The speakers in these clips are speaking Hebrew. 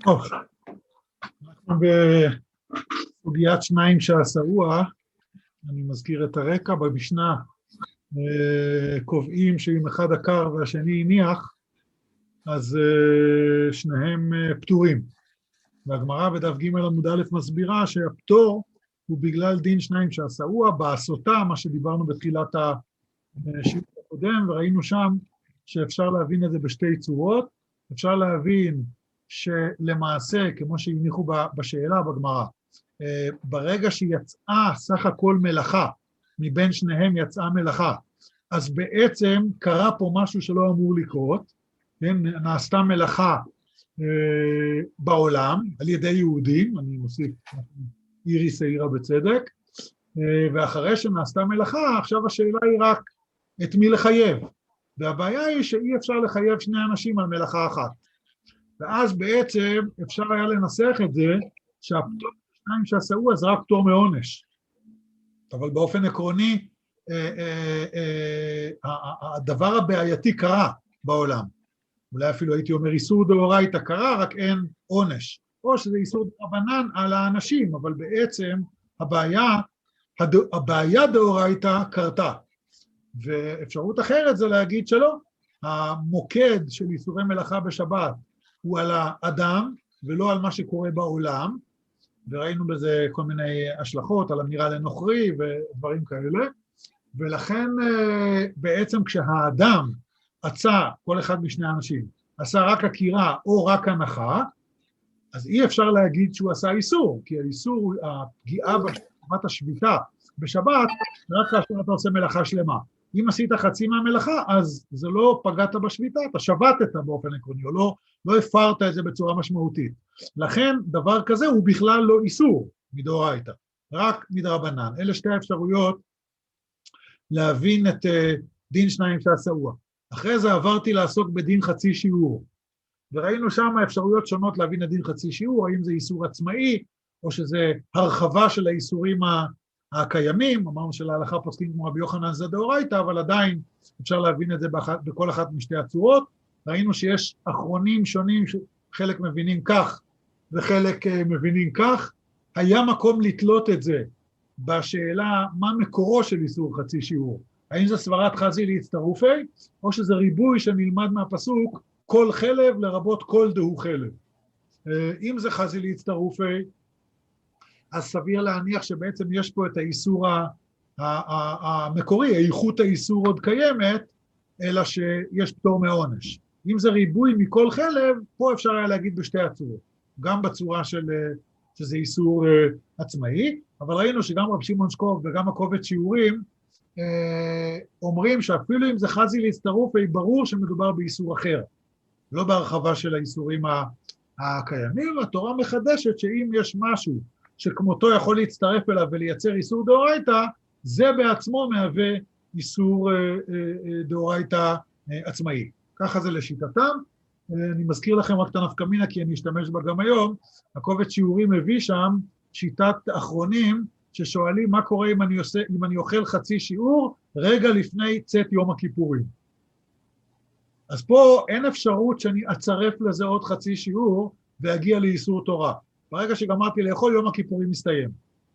טוב, אנחנו בסוגיית שניים שעשאוה. אני מזכיר את הרקע. במשנה קובעים שאם אחד עקר והשני הניח, אז שניהם פטורים. והגמרא בדף ג' עמוד א' מסבירה שהפטור הוא בגלל דין שניים שעשאוה, בעשותה, מה שדיברנו בתחילת השיעור הקודם, וראינו שם שאפשר להבין את זה בשתי צורות. אפשר להבין שלמעשה, כמו שהניחו בשאלה בגמרא, ברגע שיצאה סך הכל מלאכה, מבין שניהם יצאה מלאכה, אז בעצם קרה פה משהו שלא אמור לקרות, נעשתה מלאכה בעולם על ידי יהודים, אני מוסיף איריס העירה בצדק, ואחרי שנעשתה מלאכה, עכשיו השאלה היא רק את מי לחייב, והבעיה היא שאי אפשר לחייב שני אנשים על מלאכה אחת. ואז בעצם אפשר היה לנסח את זה, שהפטור שניים שעשאוה זה רק פטור מעונש. אבל באופן עקרוני, הדבר הבעייתי קרה בעולם. אולי אפילו הייתי אומר איסור דאורייתא קרה, רק אין עונש. או שזה איסור דרבנן על האנשים, אבל בעצם הבעיה דאורייתא קרתה. ואפשרות אחרת זה להגיד שלא. המוקד של איסורי מלאכה בשבת, הוא על האדם, ולא על מה שקורה בעולם, וראינו בזה כל מיני השלכות, על אמירה לנוכרי ודברים כאלה, ולכן בעצם כשהאדם עשה, כל אחד משני אנשים, עשה רק עקירה או רק הנחה, אז אי אפשר להגיד שהוא עשה איסור, כי האיסור, הפגיעה בשבת השביתה בשבת, רק כאשר אתה עושה מלאכה שלמה. אם עשית חצי מהמלאכה, אז זה לא פגעת בשביתה, אתה שבתת באופן עקרוני, או לא הפרת את זה בצורה משמעותית. לכן דבר כזה הוא בכלל לא איסור מדאורייתא, רק מדרבנן. אלה שתי האפשרויות להבין את דין שניים שעשאוה. אחרי זה עברתי לעסוק בדין חצי שיעור, וראינו שם אפשרויות שונות להבין את דין חצי שיעור, האם זה איסור עצמאי, או שזה הרחבה של האיסורים הקיימים. אמרנו שלהלכה פוסקים כמו רבי יוחנן זה דאורייתא, אבל עדיין אפשר להבין את זה בכל אחת משתי הצורות. ראינו שיש אחרונים שונים שחלק מבינים כך וחלק מבינים כך. היה מקום לתלות את זה בשאלה מה מקורו של איסור חצי שיעור. האם זה סברת חזי להצטרופי, או שזה ריבוי שנלמד מהפסוק כל חלב לרבות כל דהו חלב. אם זה חזי להצטרופי, אז סביר להניח שבעצם יש פה את האיסור המקורי, איכות האיסור עוד קיימת, אלא שיש פטור מעונש. אם זה ריבוי מכל חלב, פה אפשר היה להגיד בשתי הצורות, גם בצורה שזה איסור עצמאי, אבל ראינו שגם רב שמעון שקוב וגם הקובץ שיעורים, אומרים שאפילו אם זה חזי להצטרופי, ברור שמדובר באיסור אחר, לא בהרחבה של האיסורים הקיימים. התורה מחדשת שאם יש משהו שכמותו יכול להצטרף אליו ולייצר איסור דאורייתא, זה בעצמו מהווה איסור דאורייתא עצמאי. ככה זה לשיטתם. אני מזכיר לכם רק את הנפקא מינה, כי אני אשתמש בה גם היום. הקובץ שיעורים מביא שם שיטת אחרונים, ששואלים מה קורה אם אני אוכל חצי שיעור, רגע לפני צאת יום הכיפורים. אז פה אין אפשרות שאני אצרף לזה עוד חצי שיעור, ואגיע לאיסור תורה. ברגע שגמרתי לאכול, יום הכיפורים מסתיים.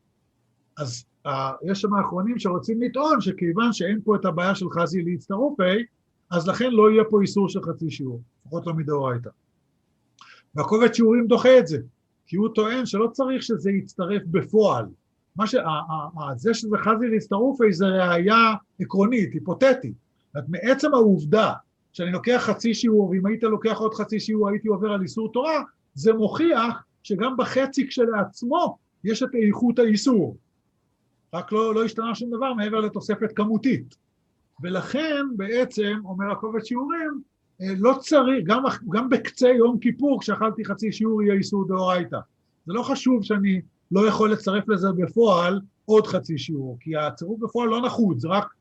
אז יש שם האחרונים שרוצים לטעון שכיוון שאין פה את הבעיה של חזי להצטרופי, אז לכן לא יהיה פה איסור של חצי שיעור, לפחות לא מדאורייתא. והקובץ שיעורים דוחה את זה, כי הוא טוען שלא צריך שזה יצטרף בפועל. זה שזה חזי להצטרופי זה ראייה עקרונית, היפותטית. מעצם העובדה שאני לוקח חצי שיעור, ואם היית לוקח עוד חצי שיעור הייתי עובר על איסור תורה, זה מוכיח שגם בחצי כשלעצמו יש את איכות האיסור. רק לא השתנה שום דבר מעבר לתוספת כמותית. ולכן בעצם, אומר הקובץ שיעורים, לא צריך, גם בקצה יום כיפור, כשאכלתי חצי שיעור יהיה איסור דאורייתא. זה לא חשוב שאני לא יכול לצרף לזה בפועל עוד חצי שיעור, כי הצירוף בפועל לא נחוץ, זה רק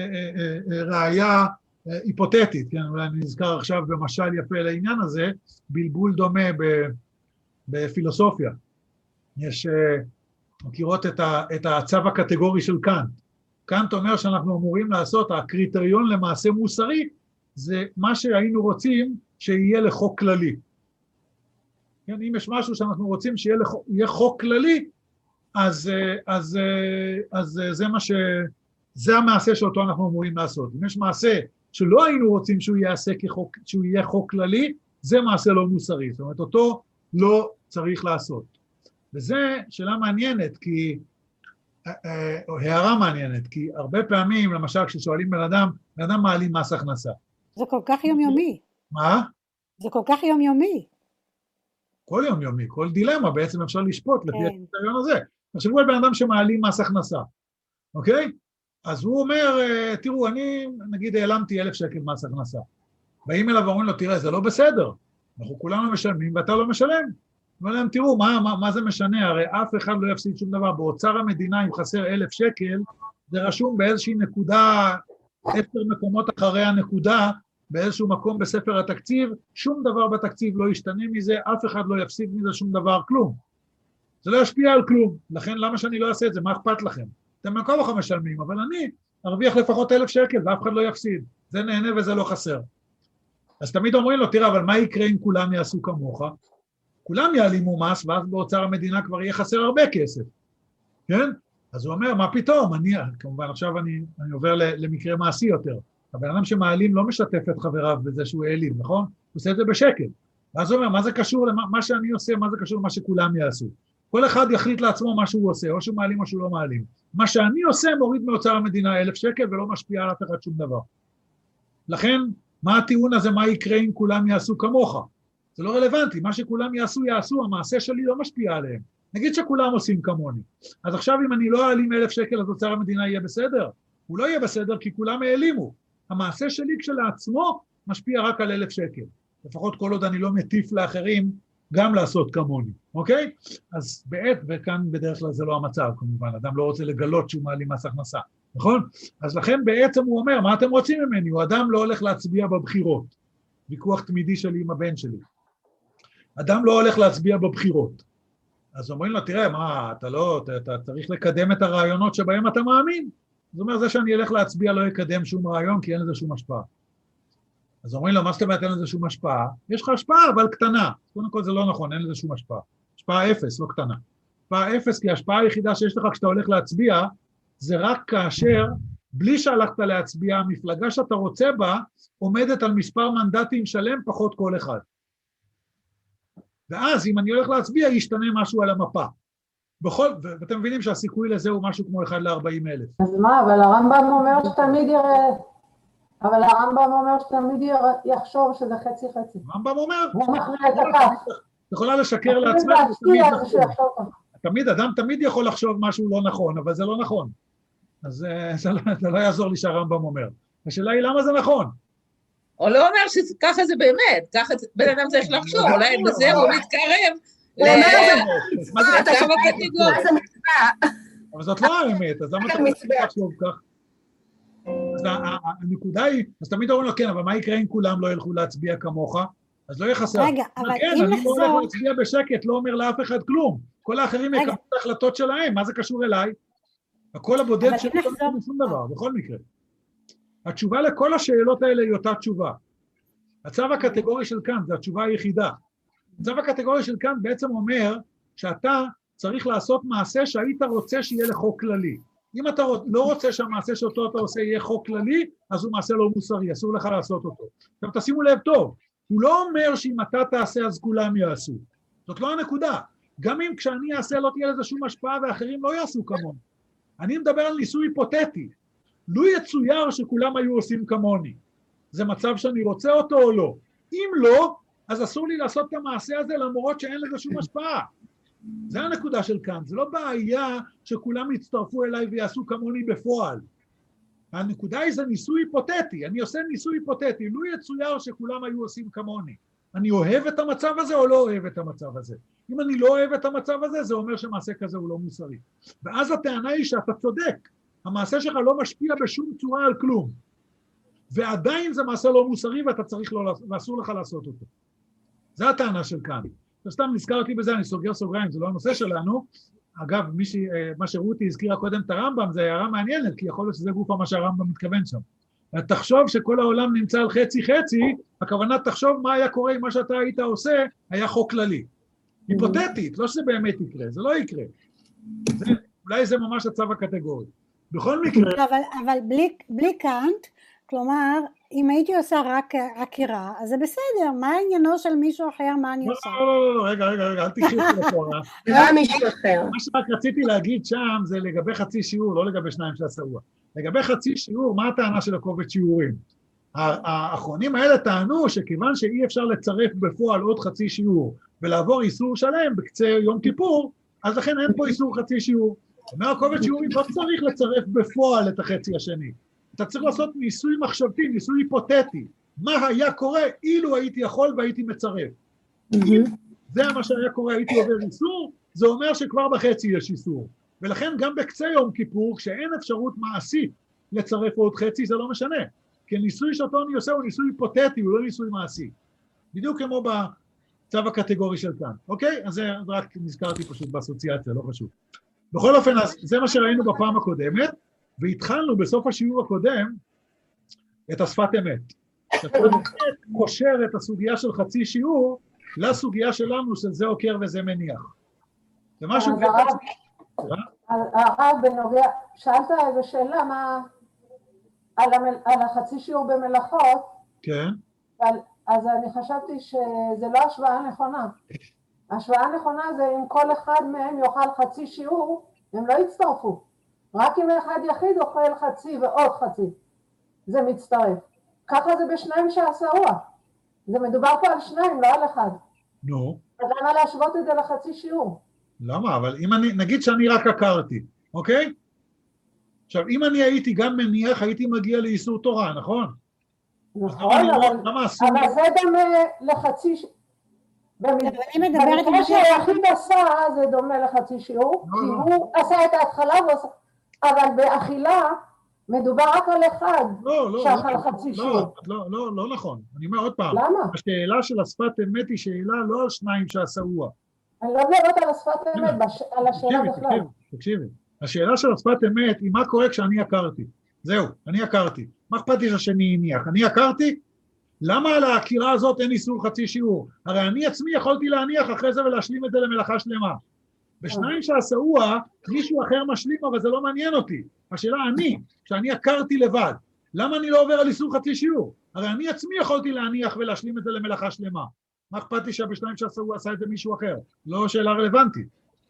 ראייה היפותטית. כן? אולי אני נזכר עכשיו במשל יפה לעניין הזה, בלבול דומה בפילוסופיה. יש, מכירות את הצו הקטגורי של קאנט. קאנט אומר שאנחנו אמורים לעשות, הקריטריון למעשה מוסרי, זה מה שהיינו רוצים שיהיה לחוק כללי. כן, אם יש משהו שאנחנו רוצים שיהיה חוק כללי, אז זה המעשה שאותו אנחנו אמורים לעשות. אם יש מעשה שלא היינו רוצים שהוא יעשה שהוא יהיה חוק כללי, זה מעשה לא מוסרי. זאת אומרת, אותו לא צריך לעשות. וזה שאלה מעניינת, או הערה מעניינת, כי הרבה פעמים, למשל, כששואלים בן אדם מעלים מס הכנסה. זה כל כך יומיומי. מה? זה כל כך יומיומי. כל יומיומי, כל דילמה בעצם אפשר לשפוט לפי הקריטריון הזה. תחשבו על בן אדם שמעלים מס הכנסה, אוקיי? אז הוא אומר, תראו, אני נגיד העלמתי 1,000 שקל מס הכנסה. באים אליו ואומרים לו, תראה, זה לא בסדר. אנחנו כולנו משלמים ואתה לא משלם. אומר להם, תראו, מה זה משנה? הרי אף אחד לא יפסיד שום דבר. באוצר המדינה, אם חסר 1,000 שקל, זה רשום באיזושהי נקודה, 10 מקומות אחרי הנקודה, באיזשהו מקום בספר התקציב, שום דבר בתקציב לא ישתנה מזה, אף אחד לא יפסיד מזה שום דבר, כלום. זה לא ישפיע על כלום. לכן, למה שאני לא אעשה את זה? מה אכפת לכם? אתם מכל כך משלמים, אבל אני ארוויח לפחות 1,000 שקל, ואף אחד לא יפסיד. זה נהנה וזה לא חסר. אז תמיד אומרים לו, תראה, אבל מה יקרה אם כולם יעשו כמוך? כולם יעלימו מס, ואז באוצר המדינה כבר יהיה חסר הרבה כסף. כן? אז הוא אומר, מה פתאום? כמובן, עכשיו אני עובר למקרה מעשי יותר. הבן אדם שמעלים לא משתף את חבריו בזה שהוא העלים, נכון? הוא עושה את זה בשקט. ואז הוא אומר, מה זה קשור למה שאני עושה, מה זה קשור למה שכולם יעשו? כל אחד יחליט לעצמו מה שהוא עושה, או שהוא מעלים או שהוא לא מעלים. מה שאני עושה מוריד מאוצר המדינה 1,000 שקל ולא משפיע על אף אחד שום דבר. לכן, מה הטיעון הזה, מה יקרה אם כולם יעשו כמוך? זה לא רלוונטי, מה שכולם יעשו, המעשה שלי לא משפיע עליהם. נגיד שכולם עושים כמוני. אז עכשיו אם אני לא אעלים 1,000 שקל, אז אוצר המדינה יהיה בסדר? הוא לא יהיה בסדר כי כולם העלימו. המעשה שלי כשלעצמו משפיע רק על 1,000 שקל. לפחות כל עוד אני לא מטיף לאחרים גם לעשות כמוני, אוקיי? אז וכאן בדרך כלל זה לא המצב, כמובן, אדם לא רוצה לגלות שהוא מעלים מס הכנסה, נכון? אז לכן בעצם הוא אומר, מה אתם רוצים ממני? הוא אדם לא הולך להצביע בבחירות. ויכוח תמידי שלי עם הבן שלי. אדם לא הולך להצביע בבחירות. אז אומרים לו, תראה, מה, אתה צריך לקדם את הרעיונות שבהם אתה מאמין. זאת אומרת, זה שאני אלך להצביע לא יקדם שום רעיון, כי אין לזה שום השפעה. אז אומרים לו, מה זאת אומרת אין לזה שום השפעה? יש לך השפעה, אבל קטנה. קודם כל זה לא נכון, אין לזה שום השפעה. השפעה 0, לא קטנה. השפעה 0, כי ההשפעה היחידה שיש לך כשאתה הולך להצביע, זה רק כאשר, בלי שהלכת להצביע, המפלגה שאתה רוצה בה, עומדת על מספר מנדטים שלם פחות כל אחד. ואז, אם אני הולך להצביע, ישתנה משהו על המפה. ואתם מבינים שהסיכוי לזה הוא משהו כמו 1 ל-40,000. אז מה, אבל הרמב"ם אומר שתמיד שתמיד יחשוב שזה חצי-חצי. הרמב"ם אומר? הוא מכריע את הכף. את יכולה לשקר לעצמך, אדם תמיד יכול לחשוב משהו לא נכון, אבל זה לא נכון. אז זה לא יעזור לי שהרמב"ם אומר. השאלה היא למה זה נכון. או לא אומר שככה זה באמת, ככה בן אדם צריך לחשוב, אולי בזה הוא מתקרב. אבל זאת לא האמת, אז למה אתה צריך לחשוב כך? אז הנקודה היא, אז תמיד אומרים לו, כן, אבל מה יקרה אם כולם לא ילכו להצביע כמוך? אז לא יהיה חסר. רגע, אבל כן, אם אני נחזור... לא הולך להצביע בשקט, לא אומר לאף אחד כלום. כל האחרים יקבלו את ההחלטות שלהם, מה זה קשור אליי? הכל הבודד שלא קשור שום דבר, בכל מקרה. התשובה לכל השאלות האלה היא אותה תשובה. הצו הקטגורי של קאנט, זה התשובה היחידה. הצו הקטגורי של קאנט בעצם אומר שאתה צריך לעשות מעשה שהיית רוצה שיהיה לחוק כללי. אם אתה לא רוצה שהמעשה שאותו אתה עושה יהיה חוק כללי, אז הוא מעשה לא מוסרי, אסור לך לעשות אותו. עכשיו תשימו לב טוב, הוא לא אומר שאם אתה תעשה אז כולם יעשו. זאת לא הנקודה. גם אם כשאני אעשה לא תהיה לזה שום השפעה ואחרים לא יעשו כמוני. אני מדבר על ניסוי היפותטי. לו יצויר שכולם היו עושים כמוני. זה מצב שאני רוצה אותו או לא. אם לא, אז אסור לי לעשות את המעשה הזה למרות שאין לזה שום השפעה. זה הנקודה של כאן, זה לא בעיה שכולם יצטרפו אליי ויעשו כמוני בפועל. הנקודה היא זה ניסוי היפותטי, אני עושה ניסוי היפותטי, לו יצויר שכולם היו עושים כמוני. אני אוהב את המצב הזה או לא אוהב את המצב הזה? אם אני לא אוהב את המצב הזה, זה אומר שמעשה כזה הוא לא מוסרי. ואז הטענה היא שאתה צודק, המעשה שלך לא משפיע בשום צורה על כלום. ועדיין זה מעשה לא מוסרי ואתה צריך ואסור לך לעשות אותו. זה הטענה של כאן. סתם נזכרתי בזה, אני סוגר סוגריים, זה לא הנושא שלנו. אגב, מה שרותי הזכירה קודם את הרמב"ם, זה הערה מעניינת, כי יכול להיות שזה גופה מה שהרמב"ם מתכוון שם. תחשוב שכל העולם נמצא על חצי-חצי, הכוונה תחשוב מה היה קורה אם מה שאתה היית עושה היה חוק כללי. היפותטית, לא שזה באמת יקרה, זה לא יקרה. אולי זה ממש הצו הקטגורי. בכל מקרה... אבל בלי קאנט, כלומר, אם הייתי עושה רק עקירה, אז זה בסדר, מה העניינו של מישהו אחר, מה אני עושה? לא, רגע, אל תקחי אותי לפורה. לא מישהו אחר. מה שרק רציתי להגיד שם זה לגבי חצי שיעור, לא לגבי שניים של הסעוע. לגבי חצי שיעור, מה הטענה של הקובץ שיעורים? האחרונים האלה טענו שכיוון שאי אפשר לצרף בפועל עוד חצי שיעור ולעבור איסור שלם בקצה יום כיפור, אז לכן אין פה איסור חצי שיעור. אומר הקובץ שיעורים, לא צריך לצרף בפועל את החצי השני. אתה צריך לעשות ניסוי מחשבתי, ניסוי היפותטי. מה היה קורה אילו הייתי יכול והייתי מצרף? אם זה מה שהיה קורה, הייתי עובר איסור, זה אומר שכבר בחצי יש איסור. ולכן גם בקצה יום כיפור, כשאין אפשרות מעשית לצרף עוד חצי, זה לא משנה. כי ניסוי שאותו אני עושה הוא ניסוי היפותטי, הוא לא ניסוי מעשי. בדיוק כמו בצו הקטגורי של כאן. אוקיי? אז זה רק נזכרתי פשוט באסוציאציה, לא חשוב. בכל אופן, אז זה מה שראינו בפעם הקודמת, והתחלנו בסוף השיעור הקודם את השפת אמת. השפת אמת קושר את הסוגיה של חצי שיעור לסוגיה שלנו של זה עוקר וזה מניח. זה משהו... הרב בנוגע, שאלת איזו שאלה מה... על החצי שיעור במלאכות, כן. אז אני חשבתי שזה לא השוואה נכונה. השוואה נכונה זה אם כל אחד מהם יאכל חצי שיעור, הם לא יצטרפו. רק אם אחד יחיד אוכל חצי ועוד חצי, זה מצטרף. ככה זה בשניים שהסעוע. זה מדובר פה על שניים, לא על אחד. נו. אז למה להשוות את זה לחצי שיעור? למה? אבל אם אני, נגיד שאני רק עקרתי, אוקיי? עכשיו, אם אני הייתי גם מניח, הייתי מגיע לאיסור תורה, נכון? נכון, אבל זה דומה לחצי שיעור. במקרה שהיחיד עשה, זה דומה לחצי שיעור, כי הוא עשה את ההתחלה, אבל באכילה מדובר רק על אחד שאכל חצי שיעור. לא נכון, אני אומר עוד פעם. למה? השאלה של השפת אמת היא שאלה לא על שניים שהסעוע. אני לא מדברת על השפת אמת, על השאלה בכלל. תקשיבי. השאלה של השפת אמת היא מה קורה כשאני עקרתי. זהו, אני עקרתי. מה אכפת לי שהשני הניח? אני עקרתי? למה על העקירה הזאת אין איסור חצי שיעור? הרי אני עצמי יכולתי להניח אחרי זה ולהשלים את זה למלאכה שלמה. בשניים שהסעוע, מישהו אחר משלים, אבל זה לא מעניין אותי. השאלה שאני עקרתי לבד, למה אני לא עובר על איסור חצי שיעור? הרי אני עצמי יכולתי להניח ולהשלים את זה למלאכה שלמה. מה אכפת לי שבשניים שהסעוע עשה את זה מישהו אחר? לא שאלה רלוונטית.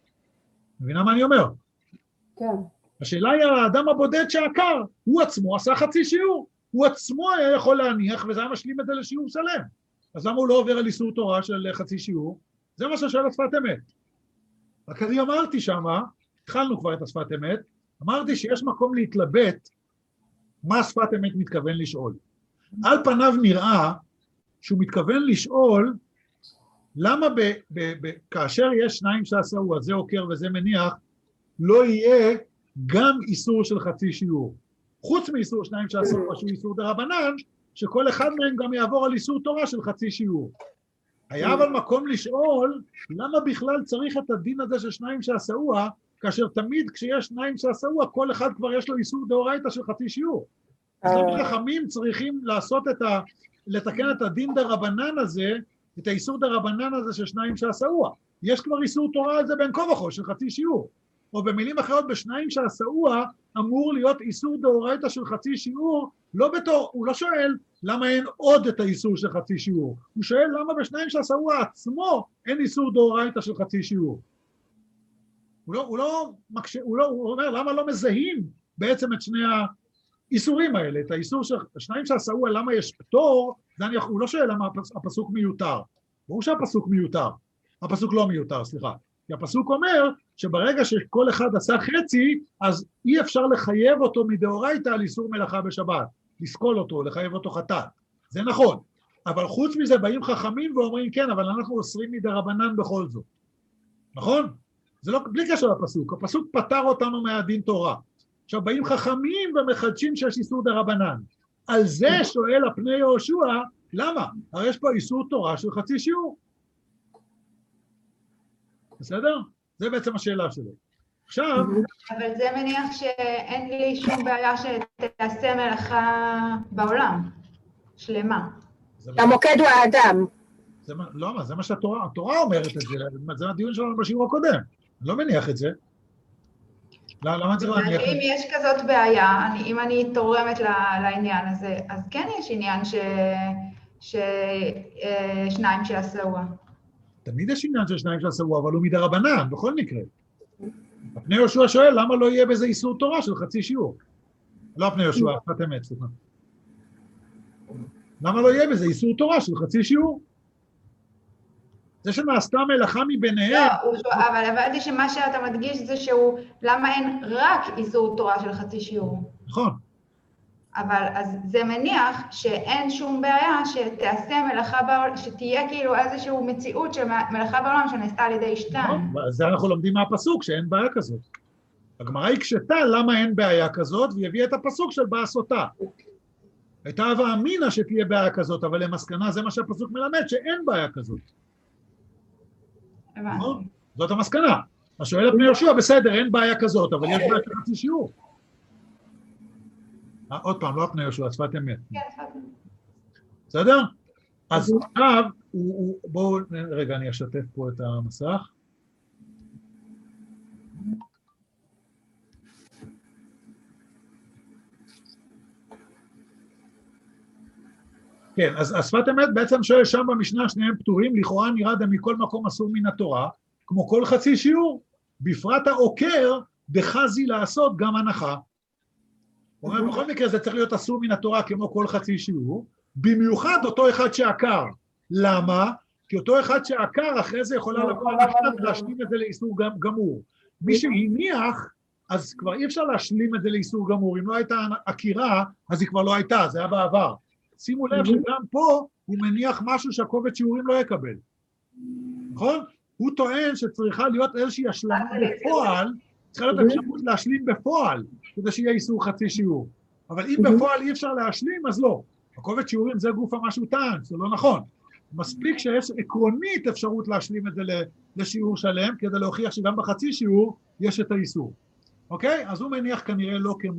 מבינה מה אני אומר? כן. השאלה היא על האדם הבודד שעקר, הוא עצמו עשה חצי שיעור, הוא עצמו היה יכול להניח וזה היה משלים את זה לשיעור שלם. אז למה הוא לא עובר על איסור תורה של חצי שיעור? זה מה ששאל השפת אמת. רק אני אמרתי שמה, התחלנו כבר את השפת אמת, אמרתי שיש מקום להתלבט מה השפת אמת מתכוון לשאול. על פניו נראה שהוא מתכוון לשאול למה כאשר יש שניים שעשהו, אז זה עוקר וזה מניח, לא יהיה גם איסור של חצי שיעור. חוץ מאיסור שניים שעשהו, שהוא איסור דרבנן, שכל אחד מהם גם יעבור על איסור תורה של חצי שיעור. היה אבל מקום לשאול, למה בכלל צריך את הדין הזה של שניים שעשהו, כאשר תמיד כשיש שניים שעשהו, כל אחד כבר יש לו איסור דאורייתא של חצי שיעור. אז למה חכמים צריכים לתקן את הדין דרבנן הזה, את האיסור דרבנן הזה של שניים שעשהו. יש כבר איסור תורה על זה בין כה וכה של חצי שיעור. או במילים אחרות, בשניים שעשהו אמור להיות איסור דאורייתא של חצי שיעור, הוא לא שואל למה אין עוד את האיסור של חצי שיעור, הוא שואל למה בשניים שעשהו עצמו אין איסור דאורייתא של חצי שיעור. הוא אומר למה לא מזהים בעצם את שני האיסורים האלה, את האיסור של שניים שעשהו, למה יש פטור, הוא לא שואל למה הפסוק מיותר, ברור שהפסוק מיותר, הפסוק לא מיותר, סליחה. כי הפסוק אומר שברגע שכל אחד עשה חצי, אז אי אפשר לחייב אותו מדאורייתא על איסור מלאכה בשבת, לסקול אותו, לחייב אותו חטאת. זה נכון. אבל חוץ מזה באים חכמים ואומרים כן, אבל אנחנו אוסרים מדרבנן בכל זאת. נכון? זה לא, בלי קשר לפסוק. הפסוק פטר אותנו מהדין תורה. עכשיו באים חכמים ומחדשים שיש איסור דרבנן. על זה שואל הפני יהושע, למה? הרי יש פה איסור תורה של חצי שיעור. בסדר? זה בעצם השאלה שלו. עכשיו... אבל זה מניח שאין לי שום בעיה שתעשה מלאכה בעולם, שלמה. המוקד הוא האדם. לא, זה מה שהתורה אומרת את זה, זה הדיון שלנו בשיעור הקודם, אני לא מניח את זה. למה צריך להניח את זה? אם יש כזאת בעיה, אם אני תורמת לעניין הזה, אז כן יש עניין שניים שעשו. תמיד יש עניין של שניים שעשו, אבל הוא מדרבנן, בכל מקרה. הפני יהושע שואל, למה לא יהיה בזה איסור תורה של חצי שיעור? לא הפני יהושע, שפת אמת, סליחה. למה לא יהיה בזה איסור תורה של חצי שיעור? זה שנעשתה מלאכה מביניהם. לא, אבל הבנתי שמה שאתה מדגיש זה שהוא, למה אין רק איסור תורה של חצי שיעור? נכון. אבל אז זה מניח שאין שום בעיה שתעשה מלאכה בעולם, שתהיה כאילו איזושהי מציאות של מלאכה בעולם שנעשתה על ידי שתיים. נכון, זה אנחנו לומדים מהפסוק שאין בעיה כזאת. הגמרא הקשתה למה אין בעיה כזאת, והיא הביאה את הפסוק של בעשותה. הייתה הווה אמינא שתהיה בעיה כזאת, אבל למסקנה זה מה שהפסוק מלמד, שאין בעיה כזאת. הבנתי. זאת המסקנה. אז שואל הפני יהושע, בסדר, אין בעיה כזאת, אבל יש בעיה של חצי שיעור. עוד פעם, לא הפני יהושע, שפת אמת. כן, שפת אמת. בסדר? אז עכשיו, בואו, רגע, אני אשתף פה את המסך. כן, אז שפת אמת בעצם שואל שם במשנה שניהם פטורים, לכאורה נראה מכל מקום אסור מן התורה, כמו כל חצי שיעור, בפרט העוקר דחזי לעשות גם הנחה. הוא אומר, בכל מקרה זה צריך להיות אסור מן התורה כמו כל חצי שיעור, במיוחד אותו אחד שעקר. למה? כי אותו אחד שעקר אחרי זה יכולה לבוא להשלים את זה לאיסור גמור. מי שהניח, אז כבר אי אפשר להשלים את זה לאיסור גמור. אם לא הייתה עקירה, אז היא כבר לא הייתה, זה היה בעבר. שימו לב שגם פה הוא מניח משהו שהקובץ שיעורים לא יקבל. נכון? הוא טוען שצריכה להיות איזושהי השלמה בפועל, צריכה להיות אפשרות להשלים בפועל, כדי שיהיה איסור חצי שיעור. אבל אם בפועל אי אפשר להשלים, אז לא. הקובץ שיעורים זה גוף המשהו טען, זה לא נכון. מספיק שיש עקרונית אפשרות להשלים את זה לשיעור שלם, כדי להוכיח שגם בחצי שיעור יש את האיסור. אוקיי? אז הוא מניח כנראה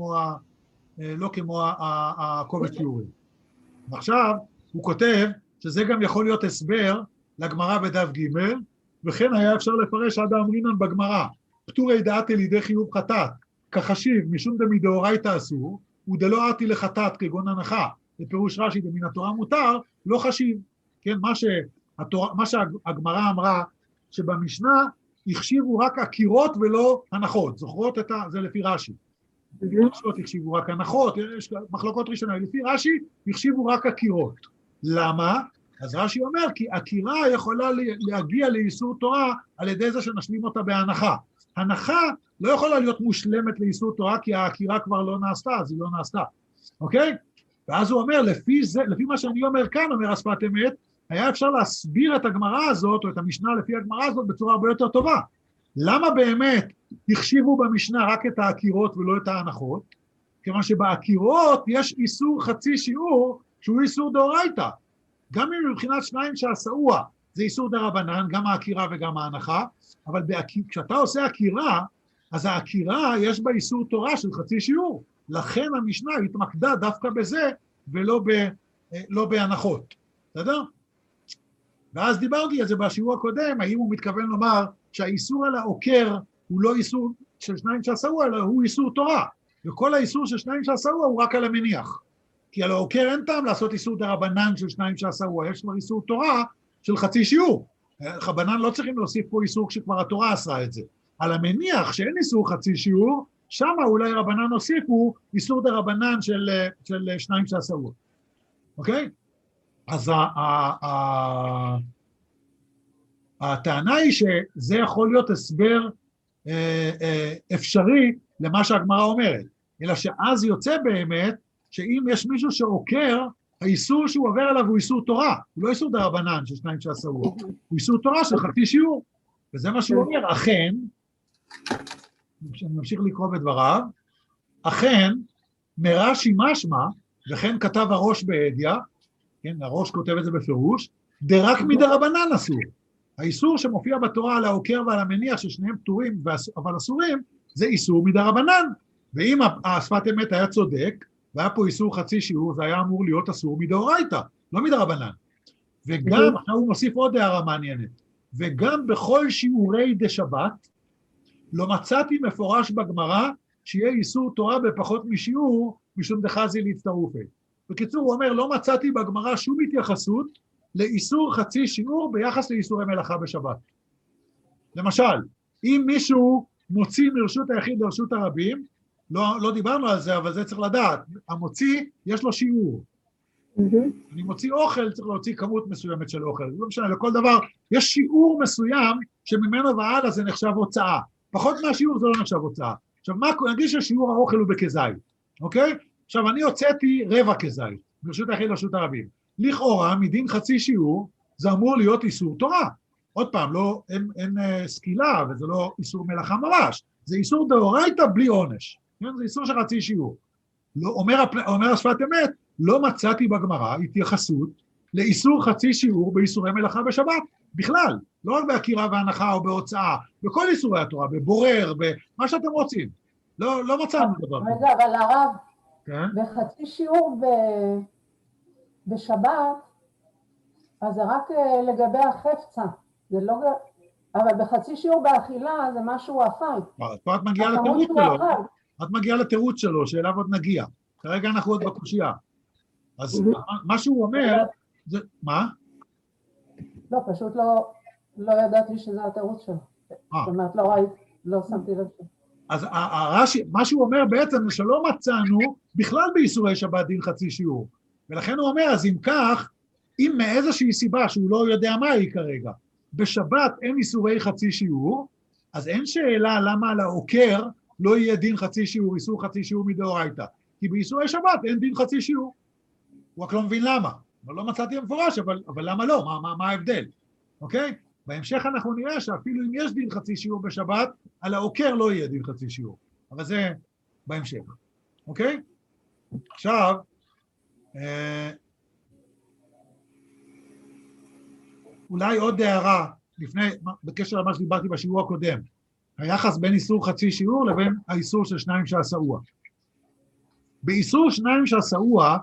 לא כמו הקובץ שיעורים. עכשיו הוא כותב שזה גם יכול להיות הסבר לגמרא בדף ג', וכן היה אפשר לפרש עד האמרינן בגמרא, פטורי דעתי לידי חיוב חטאת, כחשיב משום דמדאורייתא אסור, ודלא עתי לחטאת כגון הנחה, לפירוש רש"י דמן התורה מותר, לא חשיב. כן, מה שהגמרא אמרה, שבמשנה החשיבו רק עקירות ולא הנחות, זוכרות את זה לפי רש"י. לא החשיבו רק הנחות, יש מחלוקות ראשונה, לפי רש"י החשיבו רק עקירות. למה? אז רש"י אומר, כי עקירה יכולה להגיע לאיסור תורה על ידי זה שנשלים אותה בהנחה. הנחה לא יכולה להיות מושלמת לאיסור תורה, כי העקירה כבר לא נעשתה, אז היא לא נעשתה. אוקיי? ואז הוא אומר, לפי מה שאני אומר כאן, אומר השפת אמת, היה אפשר להסביר את הגמרא הזאת, או את המשנה לפי הגמרא הזאת, בצורה הרבה יותר טובה. למה באמת החשיבו במשנה רק את העקירות ולא את ההנחות? כיוון שבעקירות יש איסור חצי שיעור, שהוא איסור דאורייתא. גם אם מבחינת שניים שעשאוה, זה איסור דרבנן, גם העקירה וגם ההנחה, אבל כשאתה עושה עקירה, אז העקירה יש בה איסור תורה של חצי שיעור. לכן המשנה התמקדה דווקא בזה, ולא בהנחות. בסדר? ואז דיברתי על זה בשיעור הקודם, האם הוא מתכוון לומר שהאיסור על העוקר הוא לא איסור של שניים שעשאוה, אלא הוא איסור תורה. וכל האיסור של שניים שעשאוה הוא רק על המניח. כי על העוקר אין טעם לעשות איסור דרבנן של שניים שעשאוה, יש כבר איסור תורה של חצי שיעור. רבנן לא צריכים להוסיף פה איסור כשכבר התורה עשה את זה. על המניח שאין איסור חצי שיעור, שם אולי רבנן הוסיפו איסור דרבנן של שניים שעשאוה. אוקיי? אז הטענה היא שזה יכול להיות הסבר אפשרי למה שהגמרא אומרת, אלא שאז יוצא באמת שאם יש מישהו שעוקר, האיסור שהוא עובר עליו הוא איסור תורה, הוא לא איסור דרבנן של שניים שעשאוה, הוא איסור תורה של חצי שיעור, וזה מה שהוא אומר, אכן, אני ממשיך לקרוא בדבריו, אכן, מרש"י משמע, וכן כתב הראש בהדיא, כן, הראש כותב את זה בפירוש, דרק מדרבנן אסור. האיסור שמופיע בתורה על העוקר ועל המניח ששניהם פטורים אבל אסורים, זה איסור מדרבנן. ואם השפת אמת היה צודק, והיה פה איסור חצי שיעור, זה היה אמור להיות אסור מדאורייתא, לא מדרבנן. וגם, עכשיו הוא מוסיף עוד הערה מעניינת, וגם בכל שיעורי דשבת, לא מצאתי מפורש בגמרא, שיהיה איסור תורה בפחות משיעור, משום דחזי להצטרופי. בקיצור, הוא אומר, לא מצאתי בגמרא שום התייחסות, לאיסור חצי שיעור ביחס לאיסורי מלאכה בשבת. למשל, אם מישהו מוציא מרשות היחיד לרשות הרבים, לא דיברנו על זה, אבל זה צריך לדעת, המוציא יש לו שיעור. אני מוציא אוכל, צריך להוציא כמות מסוימת של אוכל, לא משנה, לכל דבר, יש שיעור מסוים שממנו והלאה זה נחשב הוצאה. פחות מהשיעור זה לא נחשב הוצאה. עכשיו, נגיד ששיעור האוכל הוא בכזית, אוקיי? עכשיו, אני הוצאתי רבע כזית, ברשות היחיד לרשות הרבים. לכאורה, מדין חצי שיעור, זה אמור להיות איסור תורה. עוד פעם, לא, אין סקילה, וזה לא איסור מלאכה ממש. זה איסור דאורייתא בלי עונש. זה איסור של חצי שיעור. לא, אומר השפת אמת, לא מצאתי בגמרא התייחסות לאיסור חצי שיעור באיסורי מלאכה בשבת. בכלל, לא רק בהכירה והנחה או בהוצאה, בכל איסורי התורה, בבורר, במה שאתם רוצים. לא מצאנו דבר. רגע, אבל הרב, כן? בחצי שיעור בשבת, אז זה רק לגבי החפצה, זה לא... אבל בחצי שיעור באכילה זה משהו אפי. פה את מגיעה לתירוץ שלו, את מגיעה לתירוץ שלו, שאליו עוד נגיע. כרגע אנחנו עוד בקושייה. אז מה שהוא אומר, זה... מה? לא, פשוט לא ידעתי שזה התירוץ שלו. זאת אומרת, לא שמתי לב. אז מה שהוא אומר בעצם זה שלא מצאנו בכלל באיסורי שבת דין חצי שיעור. ולכן הוא אומר, אז אם כך, אם מאיזושהי סיבה שהוא לא יודע מה היא כרגע, בשבת אין איסורי חצי שיעור, אז אין שאלה למה על העוקר לא יהיה דין חצי שיעור, איסור חצי שיעור מדאורייתא. כי באיסורי שבת אין דין חצי שיעור. הוא רק לא מבין למה. לא מצאתי במפורש, אבל למה לא? מה ההבדל? אוקיי? בהמשך אנחנו נראה שאפילו אם יש דין חצי שיעור בשבת, על העוקר לא יהיה דין חצי שיעור. אבל זה בהמשך. אוקיי? עכשיו, אולי עוד הערה, בקשר למה שדיברתי בשיעור הקודם, היחס בין איסור חצי שיעור לבין האיסור של שניים שעשאוה. באיסור שניים שעשאוה,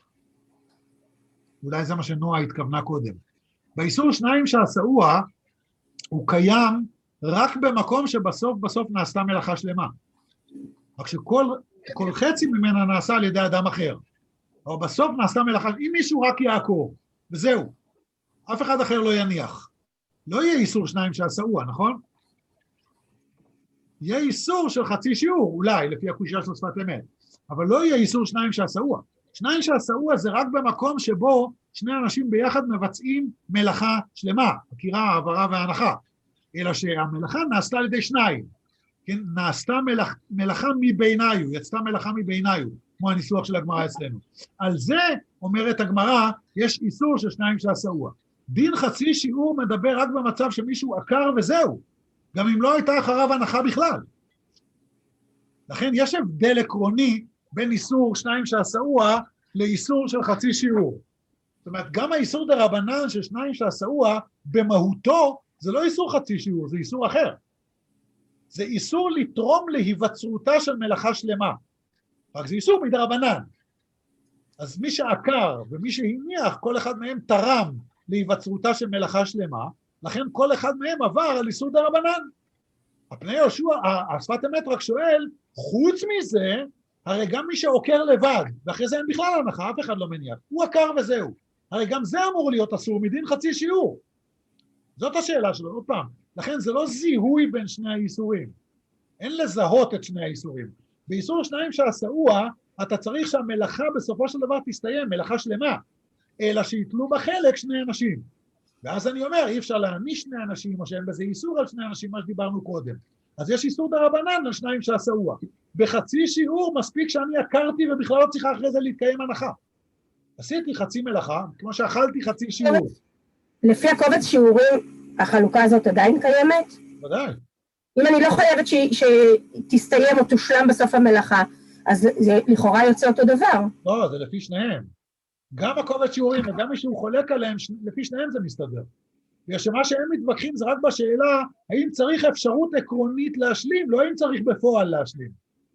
אולי זה מה שנועה התכוונה קודם, באיסור שניים שעשאוה, הוא קיים רק במקום שבסוף נעשתה מלאכה שלמה. רק שכל חצי ממנה נעשה על ידי אדם אחר. אבל בסוף נעשתה מלאכה, אם מישהו רק יעקור, וזהו, אף אחד אחר לא יניח. לא יהיה איסור שניים שעשאוה, נכון? יהיה איסור של חצי שיעור, אולי, לפי הקושייה של שפת אמת, אבל לא יהיה איסור שניים שעשאוה. שניים שעשאוה זה רק במקום שבו שני אנשים ביחד מבצעים מלאכה שלמה, הכירה, העברה וההנחה, אלא שהמלאכה נעשתה על ידי שניים, כן? נעשתה מלאכה מביניו, יצאה מלאכה מביניו, כמו הניסוח של הגמרא אצלנו. על זה אומרת הגמרא, יש איסור של שניים שעשאוה. דין חצי שיעור מדבר רק במצב שמישהו עקר וזהו, גם אם לא הייתה אחריו הנחה בכלל. לכן יש הבדל עקרוני בין איסור שניים שעשאוה לאיסור של חצי שיעור. זאת אומרת, גם האיסור דרבנן של שניים שעשאוה, במהותו, זה לא איסור חצי שיעור, זה איסור אחר. זה איסור לתרום להיווצרותה של מלאכה שלמה. רק זה איסור מדרבנן. אז מי שעקר ומי שהניח, כל אחד מהם תרם להיווצרותה של מלאכה שלמה, לכן כל אחד מהם עבר על איסור דרבנן. הפני יהושע, השפת אמת רק שואל, חוץ מזה, הרי גם מי שעוקר לבד, ואחרי זה אין בכלל הנחה, אף אחד לא מניח, הוא עקר וזהו. הרי גם זה אמור להיות אסור מדין חצי שיעור. זאת השאלה שלו, עוד פעם. לכן זה לא זיהוי בין שני האיסורים. אין לזהות את שני האיסורים. באיסור שניים שעשאוה, אתה צריך שהמלאכה בסופו של דבר תסתיים, מלאכה שלמה, אלא שיתלו בחלק שני אנשים. ואז אני אומר, אי אפשר להעניש שני אנשים, או שאין בזה איסור על שני אנשים, מה שדיברנו קודם. אז יש איסור דרבנן על שניים שעשאוה. בחצי שיעור מספיק שאני עקרתי, ובכלל לא צריכה אחרי זה להתקיים הנחה. עשיתי חצי מלאכה, כמו שאכלתי חצי שיעור. לפי הקובץ שיעורים, החלוקה הזאת עדיין קיימת? ודאי. אם אני לא חייבת שתסתיים או תושלם בסוף המלאכה, אז זה לכאורה יוצא אותו דבר. לא, זה לפי שניהם. גם הקובץ שיעורים וגם מי שהוא חולק עליהם, לפי שניהם זה מסתדר. ושמה שהם מתווכחים זה רק בשאלה, האם צריך אפשרות עקרונית להשלים, לא האם צריך בפועל להשלים.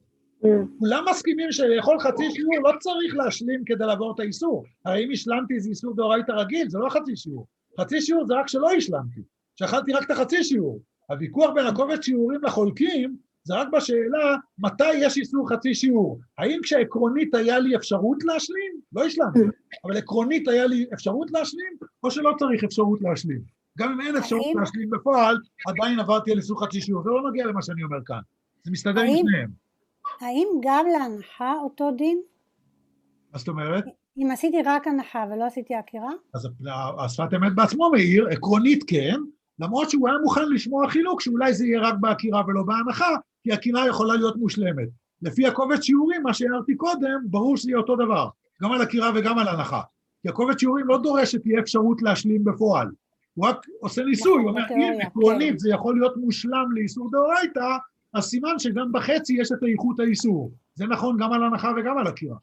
כולם מסכימים שלאכול חצי שיעור לא צריך להשלים כדי לעבור את האיסור. הרי אם השלמתי זה איסור דאורייתא רגיל, זה לא חצי שיעור. חצי שיעור זה רק שלא השלמתי, שאכלתי רק את החצי שיעור. הוויכוח בין הקובץ שיעורים לחולקים, זה רק בשאלה מתי יש איסור חצי שיעור. האם כשעקרונית היה לי אפשרות להשלים? לא השלמתי. אבל עקרונית היה לי אפשרות להשלים, או שלא צריך אפשרות להשלים. גם אם אין אפשרות להשלים בפועל, עדיין עברתי על איסור חצי שיעור. זה לא נגיע למה שאני אומר כאן. זה מסתדר עם שניהם. האם גם להנחה אותו דין? מה זאת אומרת? אם עשיתי רק הנחה ולא עשיתי עקירה? אז השפת אמת בעצמו מעיר, עקרונית כן, למרות שהוא היה מוכן לשמוע חילוק, שאולי זה יהיה רק בעקירה ולא בהנחה, כי עקירה יכולה להיות מושלמת. לפי הקובץ שיעורים, מה שהערתי קודם, ברור שזה יהיה אותו דבר, גם על עקירה וגם על הנחה. כי הקובץ שיעורים לא דורש שתהיה אפשרות להשלים בפועל. הוא רק עושה ניסוי, הוא אומר, אם עקרונית זה יכול להיות מושלם לאיסור דאורייתא, אז סימן שגם בחצי יש את איכות האיסור. זה נכון גם על הנחה וגם על עקירה.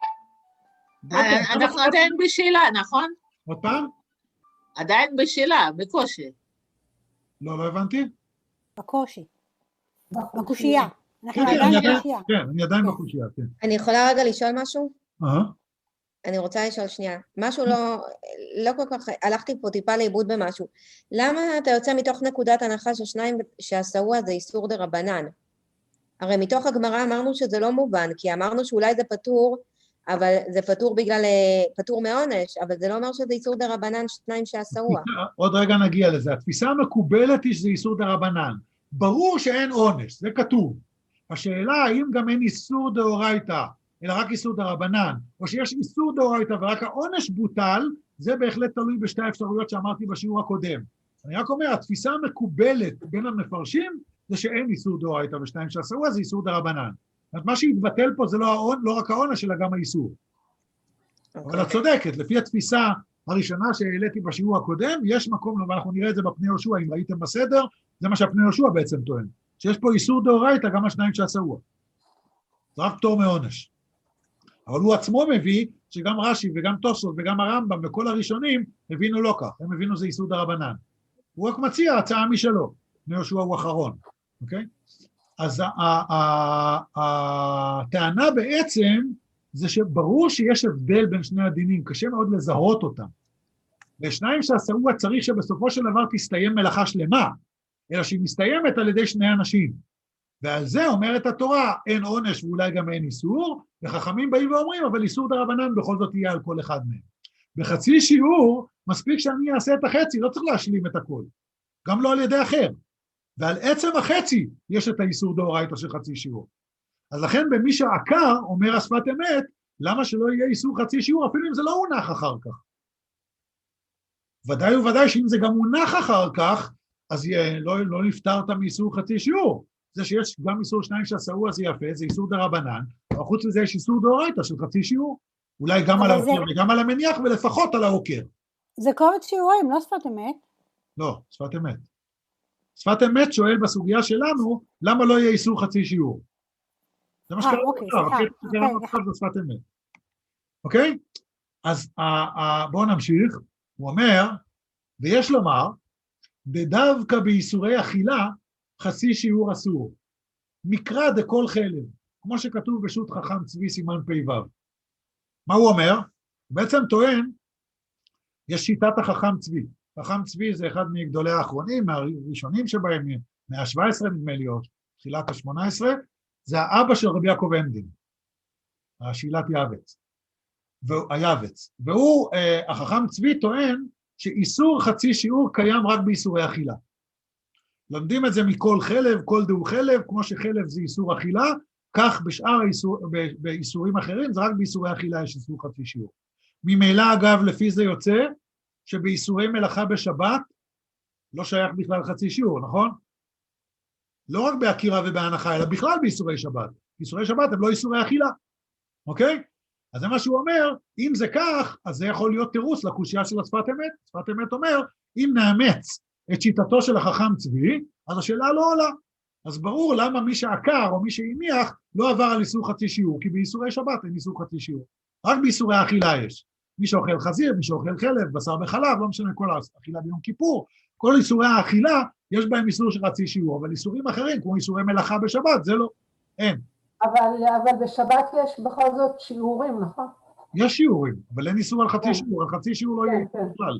אנחנו עדיין בשאלה, נכון? עוד פעם? עדיין בשאלה, בקושי. לא הבנתי? בקושי. בקושייה. כן, אני עדיין בקושייה, כן. אני יכולה רגע לשאול משהו? אני רוצה לשאול שנייה. משהו לא כל כך, הלכתי פה טיפה לאיבוד במשהו. למה אתה יוצא מתוך נקודת הנחה ששניים שעשו זה איסור דרבנן? הרי מתוך הגמרא אמרנו שזה לא מובן, כי אמרנו שאולי זה פטור, אבל זה פטור בגלל, פטור מעונש, אבל זה לא אומר שזה איסור דרבנן שניים שעשו. עוד רגע נגיע לזה. התפיסה המקובלת היא שזה איסור דרבנן. ברור שאין עונש, זה כתוב. השאלה האם גם אין איסור דאורייתא, אלא רק איסור דרבנן, או שיש איסור דאורייתא ורק העונש בוטל, זה בהחלט תלוי בשתי האפשרויות שאמרתי בשיעור הקודם. אני רק אומר, התפיסה המקובלת בין המפרשים, זה שאין איסור דאורייתא ושניים שעשו, זה איסור דרבנן. מה שהתבטל פה זה לא רק העונש, אלא גם האיסור. אבל את צודקת, לפי התפיסה הראשונה שהעליתי בשיעור הקודם, יש מקום, ואנחנו נראה את זה בפני יהושע, אם ראיתם בסדר, זה מה שהפני יהושע בעצם טוען, שיש פה איסור דאורייתא גם השניים שעשו. זה רק פטור מעונש. אבל הוא עצמו מביא שגם רש"י וגם תוספות וגם הרמב"ם וכל הראשונים הבינו לא כך, הם הבינו זה איסור דרבנן. הוא רק מציע הצעה משלו, פני יהושע הוא אחרון, אוקיי? אז הטענה בעצם זה שברור שיש הבדל בין שני הדינים, קשה מאוד לזהות אותם. ושניים שעשו צריך שבסופו של דבר תסתיים מלאכה שלמה, אלא שהיא מסתיימת על ידי שני אנשים. ועל זה אומרת התורה, אין עונש ואולי גם אין איסור, וחכמים באים ואומרים, אבל איסור דרבנן בכל זאת יהיה על כל אחד מהם. בחצי שיעור, מספיק שאני אעשה את החצי, לא צריך להשלים את הכל. גם לא על ידי אחר. ועל עצם החצי יש את האיסור דאורייתא של חצי שיעור. אז לכן במי שעקר, אומר השפת אמת, למה שלא יהיה איסור חצי שיעור, אפילו אם זה לא הונח אחר כך. ודאי וודאי שאם זה גם הונח אחר כך, אז לא נפטרת מאיסור חצי שיעור. זה שיש גם איסור שניים שעשו, אז זה יפה, זה איסור דרבנן, אבל חוץ לזה יש איסור דאורייתא של חצי שיעור. אולי גם על העוקר וגם על המניח, ולפחות על העוקר. זה קובץ שיעורים, לא שפת אמת? לא, שפת אמת. שפת אמת שואל בסוגיה שלנו, למה לא יהיה איסור חצי שיעור? זה מה שקרה עכשיו, זה שפת אמת. אוקיי? אז בואו נמשיך. הוא אומר, ויש לומר, דווקא באיסורי אכילה, חצי שיעור אסור. מקרא דכל חלב, כמו שכתוב בשו"ת חכם צבי סימן פ"ו. מה הוא אומר? הוא בעצם טוען, יש שיטת החכם צבי. חכם צבי זה אחד מגדולי האחרונים, מהראשונים שבהם, מה-17 נדמה לי, או תחילת ה-18, זה האבא של רבי יעקב עמדין, השאלת היעבץ. והוא, החכם צבי טוען, שאיסור חצי שיעור קיים רק באיסורי אכילה. לומדים את זה מכל חלב, כל דהו חלב, כמו שחלב זה איסור אכילה, כך בשאר באיסורים אחרים, זה רק באיסורי אכילה יש איסור חצי שיעור. ממילא אגב, לפי זה יוצא, שבאיסורי מלאכה בשבת, לא שייך בכלל חצי שיעור, נכון? לא רק בעקירה ובהנחה, אלא בכלל באיסורי שבת. איסורי שבת הם לא איסורי אכילה, אוקיי? אז זה מה שהוא אומר, אם זה כך, אז זה יכול להיות תירוץ לקושייה של השפת אמת. שפת אמת אומר, אם נאמץ את שיטתו של החכם צבי, אז השאלה לא עולה. אז ברור למה מי שעקר או מי שהניח לא עבר על איסור חצי שיעור, כי באיסורי שבת אין איסור חצי שיעור. רק באיסורי האכילה יש. מי שאוכל חזיר, מי שאוכל חלב, בשר בחלב, לא משנה כל האכילה ביום כיפור, כל איסורי האכילה יש בהם איסור של חצי שיעור, אבל איסורים אחרים, כמו איסורי מלאכה בשבת, זה לא, אין. אבל בשבת יש בכל זאת שיעורים, נכון? יש שיעורים, אבל אין איסור על חצי שיעור, על חצי שיעור לא יהיה בכלל.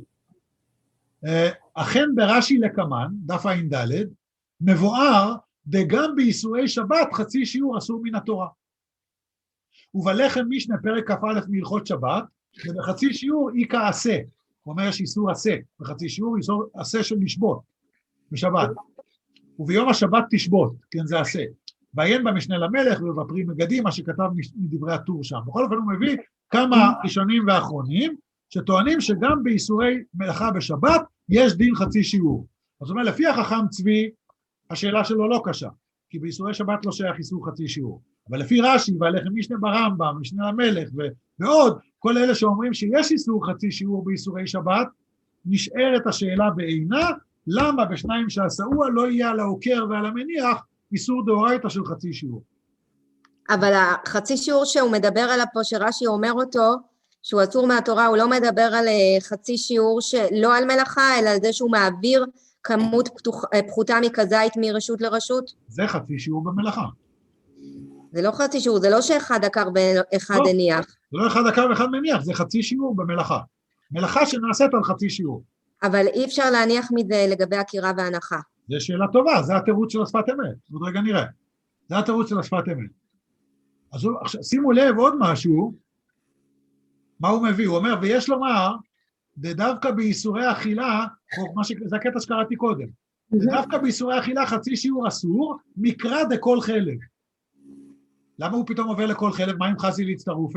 אכן ברש"י לקמן, דף ע"ד, מבואר דגם באיסורי שבת חצי שיעור אסור מן התורה. ובלחם משנה פרק כ"א מהלכות שבת, ובחצי שיעור איכא עשה, הוא אומר יש איסור עשה, בחצי שיעור איסור עשה של לשבות, בשבת. וביום השבת תשבות, כן זה עשה. ועיין במשנה למלך ובפרי מגדים, מה שכתב מדברי הטור שם. בכל אופן הוא מביא כמה ראשונים ואחרונים, שטוענים שגם באיסורי מלאכה בשבת, יש דין חצי שיעור. אז הוא אומר, לפי החכם צבי, השאלה שלו לא קשה, כי באיסורי שבת לא שייך איסור חצי שיעור. אבל לפי רש"י והלחם משנה ברמב"ם, משנה למלך ועוד, כל אלה שאומרים שיש איסור חצי שיעור באיסורי שבת, נשארת השאלה בעינה, למה בשניים שעשאוה לא יהיה על העוקר ועל המניח איסור דאורייתא של חצי שיעור. אבל החצי שיעור שהוא מדבר עליו פה, שרש"י אומר אותו, שהוא אסור מהתורה, הוא לא מדבר על חצי שיעור שלא על מלאכה, אלא על זה שהוא מעביר כמות פחותה מכזית מרשות לרשות? זה חצי שיעור במלאכה. זה לא חצי שיעור, זה לא שאחד עקר ואחד הניח. זה לא אחד עקר ואחד מניח, זה חצי שיעור במלאכה. מלאכה שנעשית על חצי שיעור. אבל אי אפשר להניח מזה לגבי עקירה והנחה. זו שאלה טובה, זה התירוץ של השפת אמת. עוד רגע נראה. זה התירוץ של השפת אמת. אז עכשיו, שימו לב עוד משהו, מה הוא מביא? הוא אומר, ויש לומר, דווקא באיסורי אכילה, זה הקטע שקראתי קודם, דווקא באיסורי אכילה חצי שיעור אסור, מקרא דכל חלב. למה הוא פתאום עובר לכל חלב? מה עם חזי להצטרופי?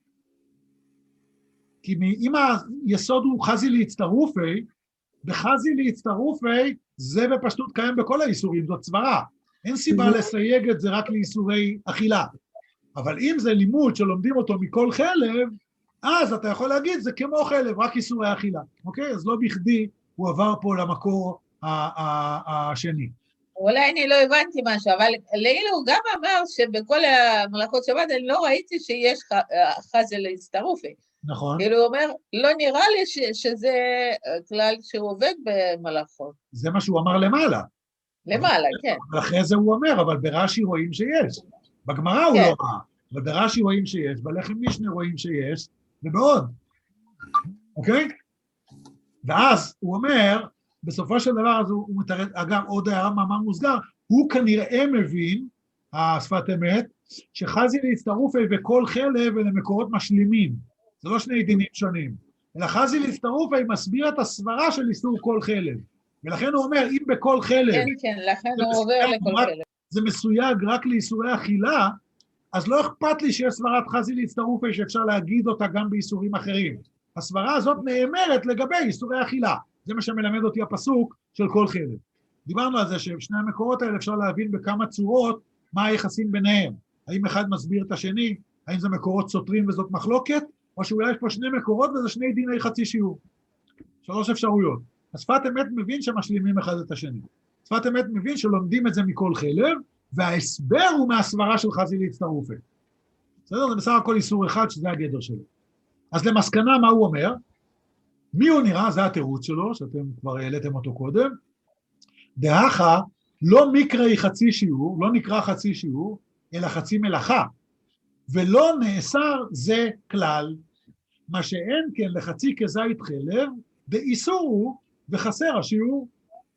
כי אם היסוד הוא חזי להצטרופי, בחזי להצטרופי, זה בפשטות קיים בכל האיסורים, זאת סברה. אין סיבה לסייג את זה רק לאיסורי אכילה. אבל אם זה לימוד שלומדים אותו מכל חלב, אז אתה יכול להגיד, זה כמו חלב, רק איסורי אכילה. אוקיי? אז לא בכדי הוא עבר פה למקור השני. אולי אני לא הבנתי משהו, אבל לאילו הוא גם אמר שבכל המלאכות שבת אני לא ראיתי שיש חזי להצטרופי. נכון. כאילו הוא אומר, לא נראה לי שזה כלל שהוא עובד במלאכות. זה מה שהוא אמר למעלה. למעלה, כן. אבל אחרי זה הוא אומר, אבל ברש"י רואים שיש. בגמרא הוא לא ראה, אבל ברש"י רואים שיש, בלחם משנה רואים שיש, ובעוד. אוקיי? ואז הוא אומר, בסופו של דבר, אז הוא מתאר, אגב, עוד הערה מאמר מוסגר, הוא כנראה מבין, השפת אמת, שחזי להצטרופי וכל חלב אלה מקורות משלימים. זה לא שני דינים שונים. אלא חזי להצטרופי מסביר את הסברה של איסור כל חלב. ולכן הוא אומר, אם בכל חלב... כן, כן, לכן הוא עובר לכל חלב. זה מסויג רק לאיסורי אכילה, אז לא אכפת לי שיש סברת חזי להצטרופי שאפשר להגיד אותה גם באיסורים אחרים. הסברה הזאת נאמרת לגבי איסורי אכילה. זה מה שמלמד אותי הפסוק של כל חלב. דיברנו על זה שבשני המקורות האלה אפשר להבין בכמה צורות מה היחסים ביניהם. האם אחד מסביר את השני, האם זה מקורות סותרים וזאת מחלוקת, או שאולי יש פה שני מקורות וזה שני דיני חצי שיעור. 3 אפשרויות. השפת אמת מבין שמשלימים אחד את השני. שפת אמת מבין שלומדים את זה מכל חלב, וההסבר הוא מהסברה של חזי להצטרופי. בסדר? זה בסך הכל איסור אחד שזה הגדר שלו. אז למסקנה מה הוא אומר? מי הוא נראה? זה התירוץ שלו, שאתם כבר העליתם אותו קודם. דהכה, לא מקראי חצי שיעור, לא נקרא חצי שיעור, אלא חצי מלאכה. ולא נאסר זה כלל. מה שאין כן לחצי כזית חלב, באיסור הוא וחסר השיעור.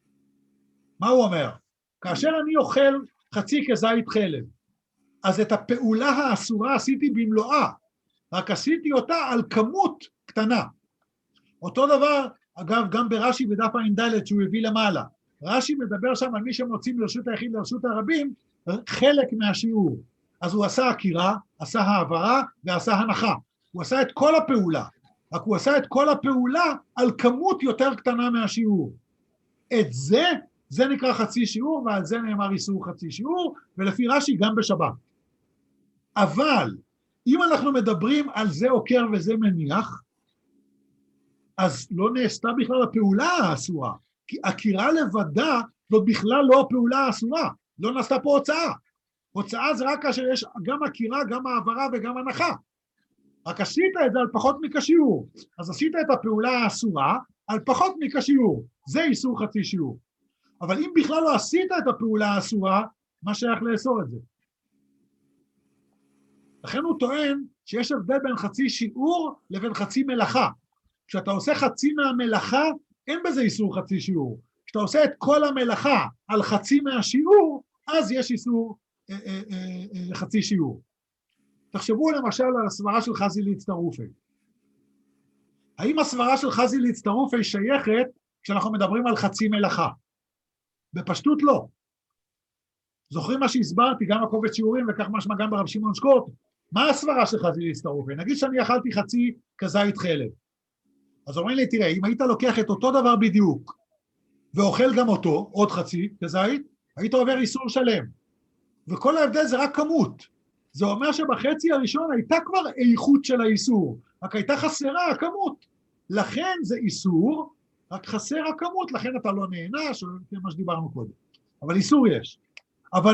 מה הוא אומר? כאשר אני אוכל חצי כזית חלב, אז את הפעולה האסורה עשיתי במלואה, רק עשיתי אותה על כמות קטנה. אותו דבר, אגב, גם ברש"י ודף ע"ד שהוא הביא למעלה. רש"י מדבר שם על מי שמוצאים לרשות היחיד לרשות הרבים, חלק מהשיעור. אז הוא עשה עקירה, עשה העברה ועשה הנחה. הוא עשה את כל הפעולה, רק הוא עשה את כל הפעולה על כמות יותר קטנה מהשיעור. את זה נקרא חצי שיעור, ועל זה נאמר איסור חצי שיעור, ולפי רש"י גם בשבת. אבל אם אנחנו מדברים על זה עוקר וזה מניח, אז לא נעשתה בכלל הפעולה האסורה, כי עקירה לבדה זאת בכלל לא הפעולה האסורה, לא נעשתה פה הוצאה. הוצאה זה רק כאשר יש גם עקירה, גם העברה וגם הנחה. רק עשית את זה על פחות מכשיעור, אז עשית את הפעולה האסורה על פחות מכשיעור, זה איסור חצי שיעור. אבל אם בכלל לא עשית את הפעולה האסורה, מה שייך לאסור את זה? לכן הוא טוען שיש הבדל בין חצי שיעור לבין חצי מלאכה. כשאתה עושה חצי מהמלאכה, אין בזה איסור חצי שיעור. כשאתה עושה את כל המלאכה על חצי מהשיעור, אז יש איסור חצי שיעור. תחשבו למשל על הסברה של חזי להצטרופי. האם הסברה של חזי להצטרופי שייכת כשאנחנו מדברים על חצי מלאכה? בפשטות לא. זוכרים מה שהסברתי, גם הקובץ שיעורים וכך משמע גם ברב שמעון שקורט? מה הסברה של חזי להצטרופי? נגיד שאני אכלתי חצי כזית חלב. אז אומרים לי, תראה, אם היית לוקח את אותו דבר בדיוק, ואוכל גם אותו, עוד חצי כזית, היית עובר איסור שלם. וכל ההבדל זה רק כמות. זה אומר שבחצי הראשון הייתה כבר איכות של האיסור, רק הייתה חסרה הכמות. לכן זה איסור, רק חסר הכמות, לכן אתה לא נענש, זה מה שדיברנו קודם. אבל איסור יש. אבל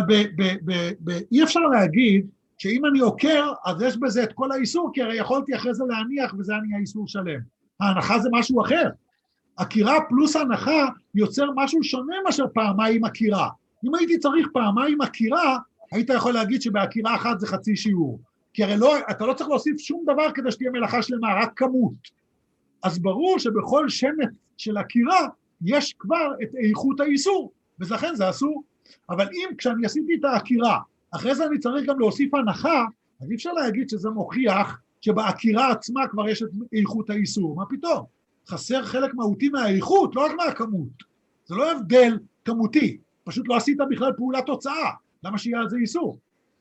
אי אפשר להגיד שאם אני עוקר, אז יש בזה את כל האיסור, כי הרי יכולתי אחרי זה להניח, וזה נהיה איסור שלם. ההנחה זה משהו אחר. עקירה פלוס הנחה יוצר משהו שונה מאשר פעמיים עקירה. אם הייתי צריך פעמיים עקירה, היית יכול להגיד שבעקירה אחת זה חצי שיעור. כי הרי לא, אתה לא צריך להוסיף שום דבר כדי שתהיה מלאכה שלמה, רק כמות. אז ברור שבכל שמץ של עקירה יש כבר את איכות האיסור, ולכן זה אסור. אבל אם כשאני עשיתי את העקירה, אחרי זה אני צריך גם להוסיף הנחה, אז אי אפשר להגיד שזה מוכיח שבעקירה עצמה כבר יש את איכות האיסור. מה פתאום? חסר חלק מהותי מהאיכות, לא רק מהכמות. זה לא הבדל כמותי, פשוט לא עשית בכלל פעולת תוצאה. למה שיהיה על זה איסור?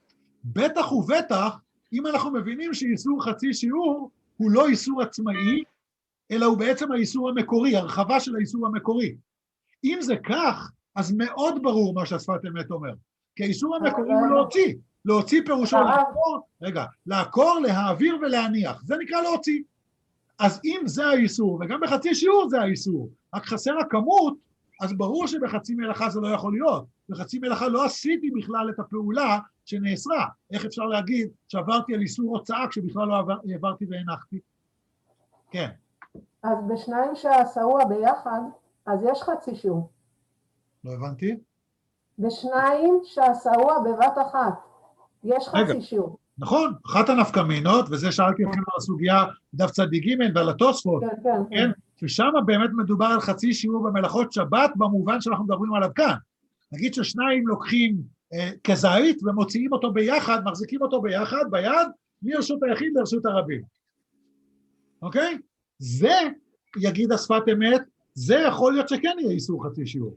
בטח ובטח, אם אנחנו מבינים שאיסור חצי שיעור הוא לא איסור עצמאי, אלא הוא בעצם האיסור המקורי, הרחבה של האיסור המקורי. אם זה כך, אז מאוד ברור מה שהשפת אמת אומר. כי האיסור המקורי הוא להוציא. להוציא פירושו לעקור, לעקור, להעביר ולהניח. זה נקרא להוציא. אז אם זה האיסור, וגם בחצי שיעור זה האיסור, רק חסר הכמות, אז ברור שבחצי מלאכה זה לא יכול להיות. בחצי מלאכה לא עשיתי בכלל את הפעולה שנאסרה. איך אפשר להגיד שעברתי על איסור הוצאה כשבכלל לא העברתי והנחתי? כן. אז בשניים שעשאוה ביחד, אז יש חצי שיעור. לא הבנתי? בשניים שעשאוה בבת אחת, יש חצי שיעור. נכון, אחת הנפקמינות, וזה שאלתי אתכם על הסוגיה דף צדיק ג' ועל התוספות, כן, ששם באמת מדובר על חצי שיעור במלאכות שבת, במובן שאנחנו מדברים עליו כאן. נגיד ששניים לוקחים כזית ומוציאים אותו ביחד, מחזיקים אותו ביחד ביד, מרשות היחיד לרשות הרבים. אוקיי? זה, יגיד השפת אמת, זה יכול להיות שכן יהיה איסור חצי שיעור.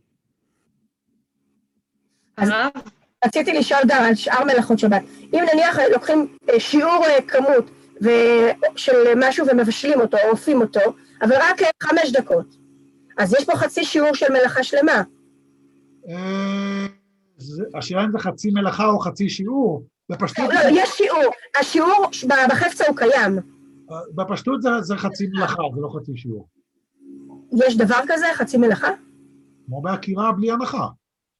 אז רציתי לשאול גם על שאר מלאכות שבת. אם נניח לוקחים שיעור כמות של משהו ומבשלים אותו, או אופים אותו, אבל רק 5 דקות, אז יש פה חצי שיעור של מלאכה שלמה. השאלה אם זה חצי מלאכה או חצי שיעור. לא, יש שיעור. השיעור בחפצה הוא קיים. בפשטות זה חצי מלאכה, זה לא חצי שיעור. יש דבר כזה, חצי מלאכה? כמו בעקירה בלי הנחה.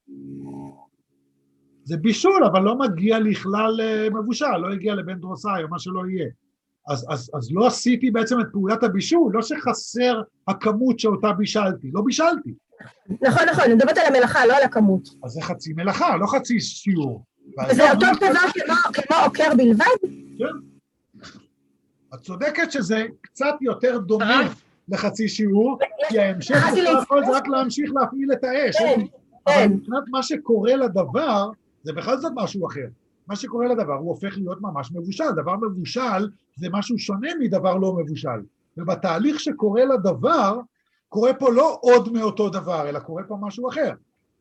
זה בישול, אבל לא מגיע לכלל מבושל, לא הגיע לבן דרוסאי או מה שלא יהיה. אז לא עשיתי בעצם את פעולת הבישול, לא שחסר הכמות שאותה בישלתי, לא בישלתי. נכון, אני מדברת על המלאכה, לא על הכמות. אז זה חצי מלאכה, לא חצי שיעור. וזה אותו דבר כמו עוקר בלבד? כן. את צודקת שזה קצת יותר דומה לחצי שיעור, כי ההמשך זה רק להמשיך להפעיל את האש. אבל מבחינת מה שקורה לדבר, זה בכלל זאת משהו אחר. מה שקורה לדבר הוא הופך להיות ממש מבושל. דבר מבושל זה משהו שונה מדבר לא מבושל. ובתהליך שקורה לדבר, קורה פה לא עוד מאותו דבר, אלא קורה פה משהו אחר.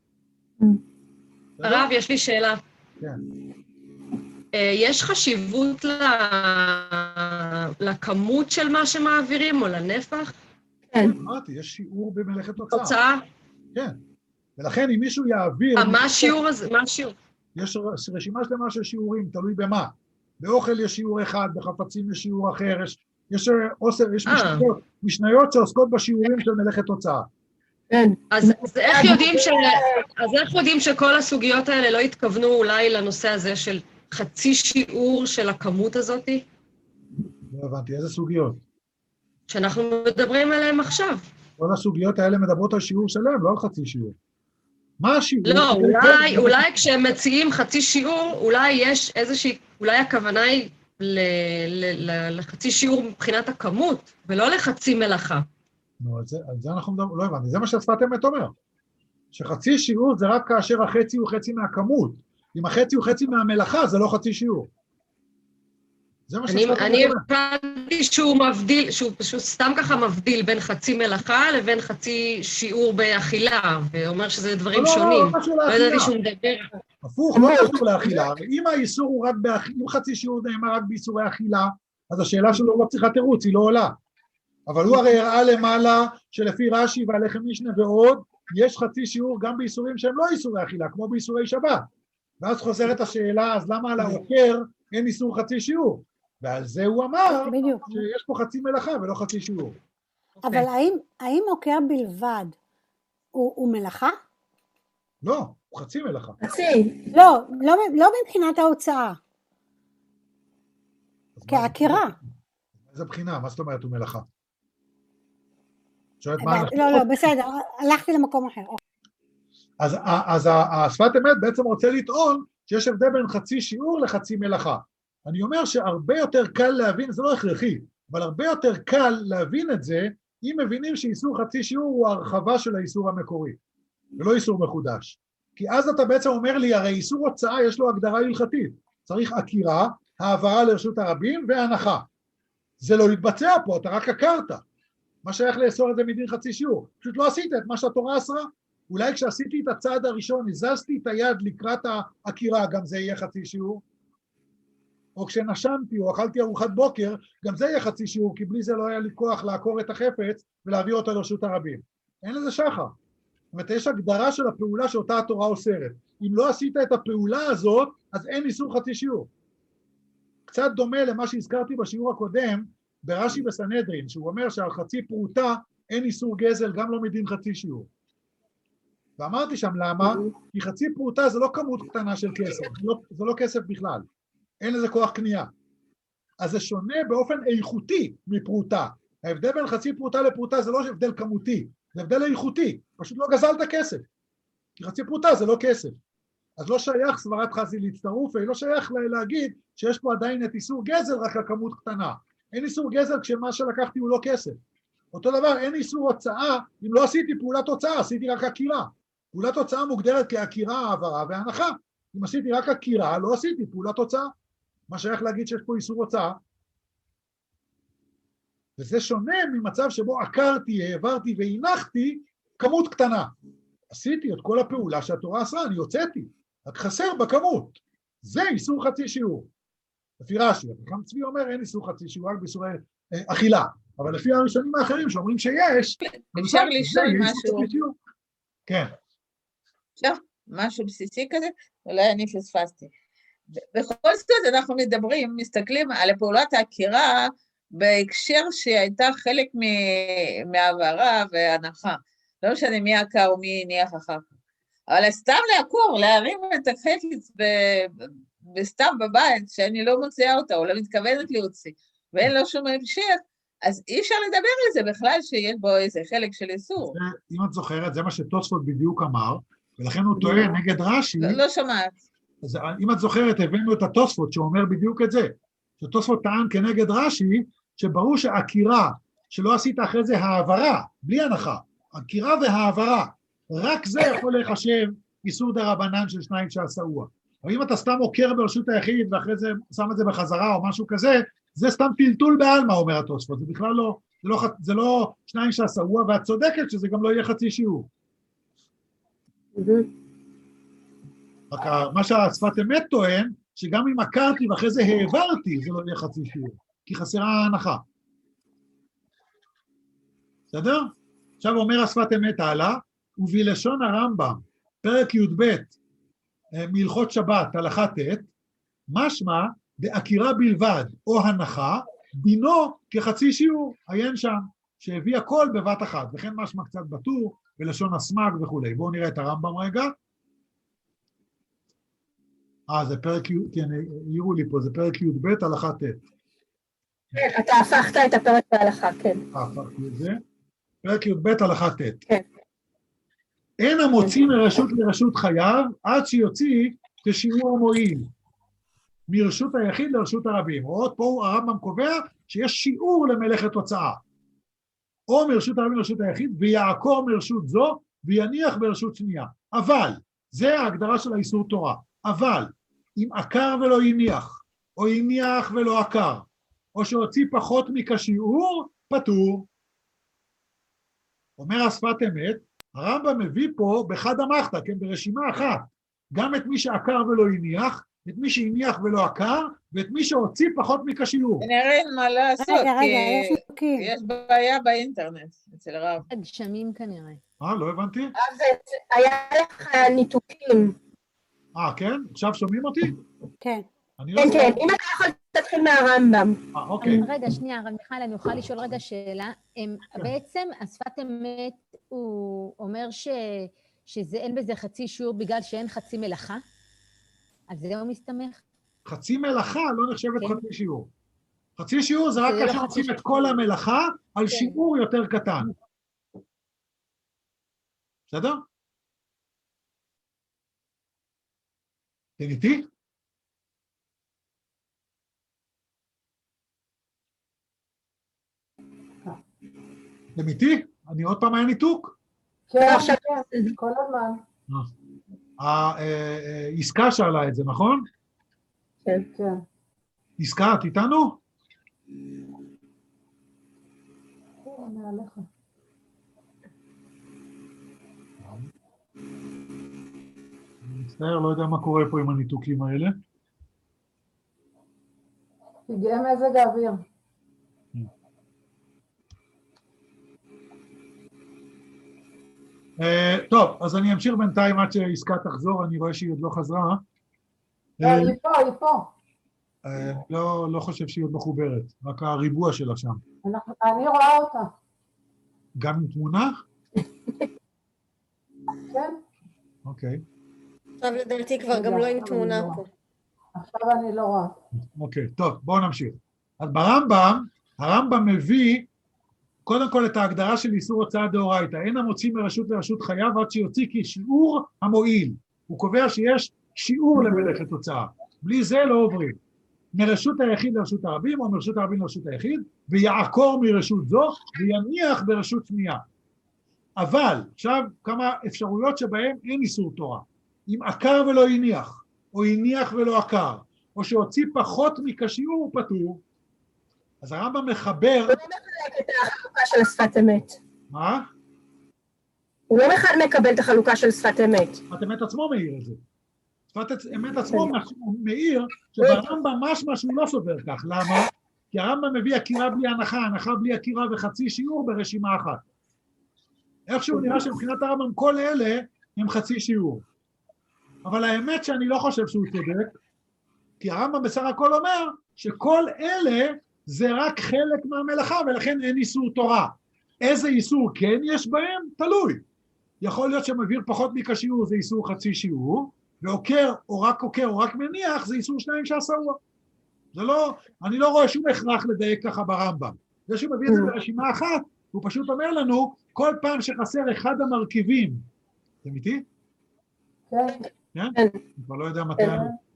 הרב, יש לי שאלה. כן. יש חשיבות לכמות של מה שמעבירים או לנפח? כן. אמרתי, יש שיעור במלאכת תוצאה. תוצאה? כן. ולכן אם מישהו יעביר... מה השיעור הזה? מה השיעור? יש רשימה שלמה של שיעורים, תלוי במה. באוכל יש שיעור אחד, בחפצים יש שיעור אחר, יש משניות שעוסקות בשיעורים של מלאכת תוצאה. כן. אז איך יודעים שכל הסוגיות האלה לא התכוונו אולי לנושא הזה של חצי שיעור של הכמות הזאת? לא הבנתי, איזה סוגיות? שאנחנו מדברים עליהן עכשיו. כל הסוגיות האלה מדברות על שיעור שלם, לא על חצי שיעור. מה השיעור? לא, אולי כשהם מציעים חצי שיעור, אולי יש איזושהי, אולי הכוונה היא לחצי שיעור מבחינת הכמות, ולא לחצי מלאכה. נו, על זה אנחנו לא הבנתי, זה מה שהשפת אמת אומר. שחצי שיעור זה רק כאשר החצי הוא חצי מהכמות. אם החצי הוא חצי מהמלאכה, זה לא חצי שיעור. זה מה שהשפת אמת אומר. אני הבנתי שהוא מבדיל, שהוא פשוט סתם ככה מבדיל בין חצי מלאכה לבין חצי שיעור באכילה, ואומר שזה דברים שונים. לא ידעתי שהוא מדבר. הפוך, לא קשור לאכילה. אם האיסור הוא רק באכילה, אם חצי שיעור נאמר רק באיסורי אכילה, אז השאלה שלו לא צריכה תירוץ, היא לא עולה. אבל הוא הרי הראה למעלה שלפי רש"י והלחם משנה ועוד, יש חצי שיעור גם באיסורים שהם לא איסורי אכילה, כמו באיסורי שבת. ואז חוזרת השאלה, אז למה על העוקר אין איסור חצי שיעור? ועל זה הוא אמר שיש פה חצי מלאכה ולא חצי שיעור. אבל האם עוקר בלבד הוא מלאכה? לא, הוא חצי מלאכה. חצי. לא מבחינת ההוצאה. כעקירה. איזה בחינה? מה זאת אומרת הוא מלאכה? לא, בסדר, הלכתי למקום אחר. אז השפת אמת בעצם רוצה לטעון שיש הבדל בין חצי שיעור לחצי מלאכה. אני אומר שהרבה יותר קל להבין, זה לא הכרחי, אבל הרבה יותר קל להבין את זה, אם מבינים שאיסור חצי שיעור הוא הרחבה של האיסור המקורי, ולא איסור מחודש. כי אז אתה בעצם אומר לי, הרי איסור הוצאה יש לו הגדרה הלכתית, צריך עקירה, העברה לרשות הרבים והנחה. זה לא יתבצע פה, אתה רק עקרת. מה שייך לאסור את זה מדין חצי שיעור? פשוט לא עשית את מה שהתורה אסרה. אולי כשעשיתי את הצעד הראשון, הזזתי את היד לקראת העקירה, גם זה יהיה חצי שיעור. או כשנשמתי או אכלתי ארוחת בוקר, גם זה יהיה חצי שיעור, כי בלי זה לא היה לי כוח לעקור את החפץ ולהביא אותו לרשות הרבים. אין לזה שחר. זאת אומרת, יש הגדרה של הפעולה שאותה התורה אוסרת. אם לא עשית את הפעולה הזאת, אז אין איסור חצי שיעור. קצת דומה למה שהזכרתי בשיעור הקודם, ברש"י בסנהדרין, שהוא אומר שעל חצי פרוטה אין איסור גזל, גם לא מדין חצי שיעור. ואמרתי שם למה, כי חצי פרוטה זה לא כמות קטנה של כסף, זה לא כסף בכלל. אין לזה כוח קנייה. אז זה שונה באופן איכותי מפרוטה. ההבדל בין חצי פרוטה לפרוטה זה לא הבדל כמותי, זה הבדל איכותי. פשוט לא גזלת כסף. כי חצי פרוטה זה לא כסף. אז לא שייך סברת חזי להצטרוף, ולא שייך להגיד שיש פה עדיין את איסור גזל רק לכמות קטנה. אין איסור גזל כשמה שלקחתי הוא לא כסף. אותו דבר, אין איסור הוצאה, אם לא עשיתי פעולת הוצאה, עשיתי רק עקירה. פעולת הוצאה מוגדרת כעקירה, העברה והנחה. אם עשיתי רק עקירה, לא עשיתי פעולת הוצאה. מה שייך להגיד שיש פה איסור הוצאה? וזה שונה ממצב שבו עקרתי, העברתי והנחתי כמות קטנה. עשיתי את כל הפעולה שהתורה עשה, אני יוצאתי, רק חסר בכמות. זה איסור חצי שיעור. לפי רש"י, חכם צבי אומר אין איסור חצי שיעור, רק באיסורי אכילה. אבל לפי הראשונים האחרים שאומרים שיש, אפשר לשאול משהו. כן. אפשר משהו בסיסי כזה? אולי אני פספסתי. בכל זאת אנחנו מדברים, מסתכלים על פעולת העקירה בהקשר שהייתה חלק מהעברה והנחה. לא משנה מי עקר או מי הניח אחר כך. אבל סתם לעקור, להרים את החפץ בסתם בבית, שאני לא מוציאה אותה, או לא מתכוונת להוציא, ואין לו שום המשך, אז אי אפשר לדבר על זה בכלל שיש בו איזה חלק של איסור. אם את זוכרת, זה מה שתוספות בדיוק אמר, ולכן הוא טוען נגד רש"י. לא שומעת. אז אם את זוכרת, הבאנו את התוספות שאומר בדיוק את זה. שתוספות טען כנגד רש"י, שברור שעקירה, שלא עשית אחרי זה העברה, בלי הנחה, עקירה והעברה, רק זה יכול לחשב איסור דרבנן של שניים שעשאוה. אבל אם אתה סתם עוקר ברשות היחיד, ואחרי זה שם את זה בחזרה או משהו כזה, זה סתם טלטול בעלמא, אומר התוספות. זה בכלל לא, זה לא שניים שעשאוה, ואת צודקת שזה גם לא יהיה חצי שיעור. רק מה שהשפת אמת טוען, שגם אם עקרתי ואחרי זה העברתי, זה לא יהיה חצי שיעור, כי חסרה ההנחה. בסדר? עכשיו אומר השפת אמת הלאה, ובלשון הרמב"ם, פרק י"ב, מהלכות שבת, הלכה ט', משמע בעקירה בלבד או הנחה, דינו כחצי שיעור, עיין שם, שהביא הכל בבת אחת, וכן משמע קצת בטור, בלשון הסמ"ג וכו'. בואו נראה את הרמב"ם רגע. זה פרק, כן, העירו לי פה, זה פרק י"ב, הלכה ט'. כן, אתה הפכת את הפרק בהלכה, כן. הפכתי את זה. פרק י"ב, הלכה ט'. כן. אין המוציא מרשות לרשות חייב, עד שיוציא כשיעור המועיל, מרשות היחיד לרשות הרבים. עוד פה הרמב"ם קובע שיש שיעור למלאכת הוצאה, או מרשות הרבים לרשות היחיד, ויעקור מרשות זו, ויניח ברשות שנייה. אבל, זה ההגדרה של האיסור תורה, אבל, אם עקר ולא הניח, או הניח ולא עקר, או שהוציא פחות מכשיעור, פטור. אומר השפת אמת, הרמב"ם מביא פה בחד המחתא, כן, ברשימה אחת, גם את מי שעקר ולא הניח, את מי שהניח ולא עקר, ואת מי שהוציא פחות מכשיעור. נראה מה לעשות, כי יש בעיה באינטרנט, אצל הרב. גשמים כנראה. לא הבנתי? אז היה לך ניתוקים. כן? עכשיו שומעים אותי? כן. כן, אם אתה יכול תתחיל מהרמב"ם. אוקיי. רגע, שנייה, רב מיכאל, אני אוכל לשאול רגע שאלה. בעצם השפת אמת הוא אומר שזה אין בזה חצי שיעור בגלל שאין חצי מלאכה? אז זה הוא מסתמך? חצי מלאכה לא נחשבת חצי שיעור. חצי שיעור זה רק כאשר עושים את כל המלאכה על שיעור יותר קטן. בסדר? אתם איתי? אתם איתי? אני עוד פעם היה ניתוק? כן, כל הזמן. עסקה שאלה את זה, נכון? כן, כן. עסקה, את איתנו? מעליך. אני מצטער, לא יודע מה קורה פה עם הניתוקים האלה. פגעי מזג האוויר. טוב, אז אני אמשיך בינתיים עד שעסקה תחזור, אני רואה שהיא עוד לא חזרה. היא פה. לא חושב שהיא עוד מחוברת, רק הריבוע שלה שם. אני רואה אותה. גם עם תמונה? כן. אוקיי. עכשיו לדעתי כבר גם לא עם תמונה פה. עכשיו אני לא רואה. אוקיי, טוב, בואו נמשיך. אז ברמב"ם, הרמב"ם מביא קודם כל את ההגדרה של איסור הוצאה דאורייתא, אין המוציא מרשות לרשות חייב עד שיוציא כשיעור המועיל. הוא קובע שיש שיעור למלאכת הוצאה, בלי זה לא עוברים. מרשות היחיד לרשות הרבים, או מרשות הרבים לרשות היחיד, ויעקור מרשות זו, ויניח ברשות שנייה. אבל, עכשיו כמה אפשרויות שבהן אין איסור תורה. אם עקר ולא הניח, או הניח ולא עקר, או שהוציא פחות מכשיעור, הוא פטור. אז הרמב"ם מחבר... הוא לא מחלק את החלוקה של שפת אמת. מה? הוא לא מקבל את החלוקה של שפת אמת. שפת אמת עצמו מעיר את זה. שפת אמת עצמו מעיר שברמב"ם משמע שהוא לא סובר כך. למה? כי הרמב"ם מביא עקירה בלי הנחה, הנחה בלי עקירה וחצי שיעור ברשימה אחת. איכשהו נראה שמבחינת הרמב"ם כל אלה הם חצי שיעור. אבל האמת שאני לא חושב שהוא צודק, כי הרמב"ם בסך הכל אומר שכל אלה זה רק חלק מהמלאכה, ולכן אין איסור תורה. איזה איסור כן יש בהם? תלוי. יכול להיות שמבהיר פחות מכשיעור זה איסור חצי שיעור, ועוקר או רק עוקר או רק מניח זה איסור שניים שעשהו. זה לא, אני לא רואה שום הכרח לדייק ככה ברמב"ם. זה שהוא מביא את זה ברשימה אחת, הוא פשוט אומר לנו, כל פעם שחסר אחד המרכיבים, אתם איתי? כן. כן? אני כבר לא יודע מתי...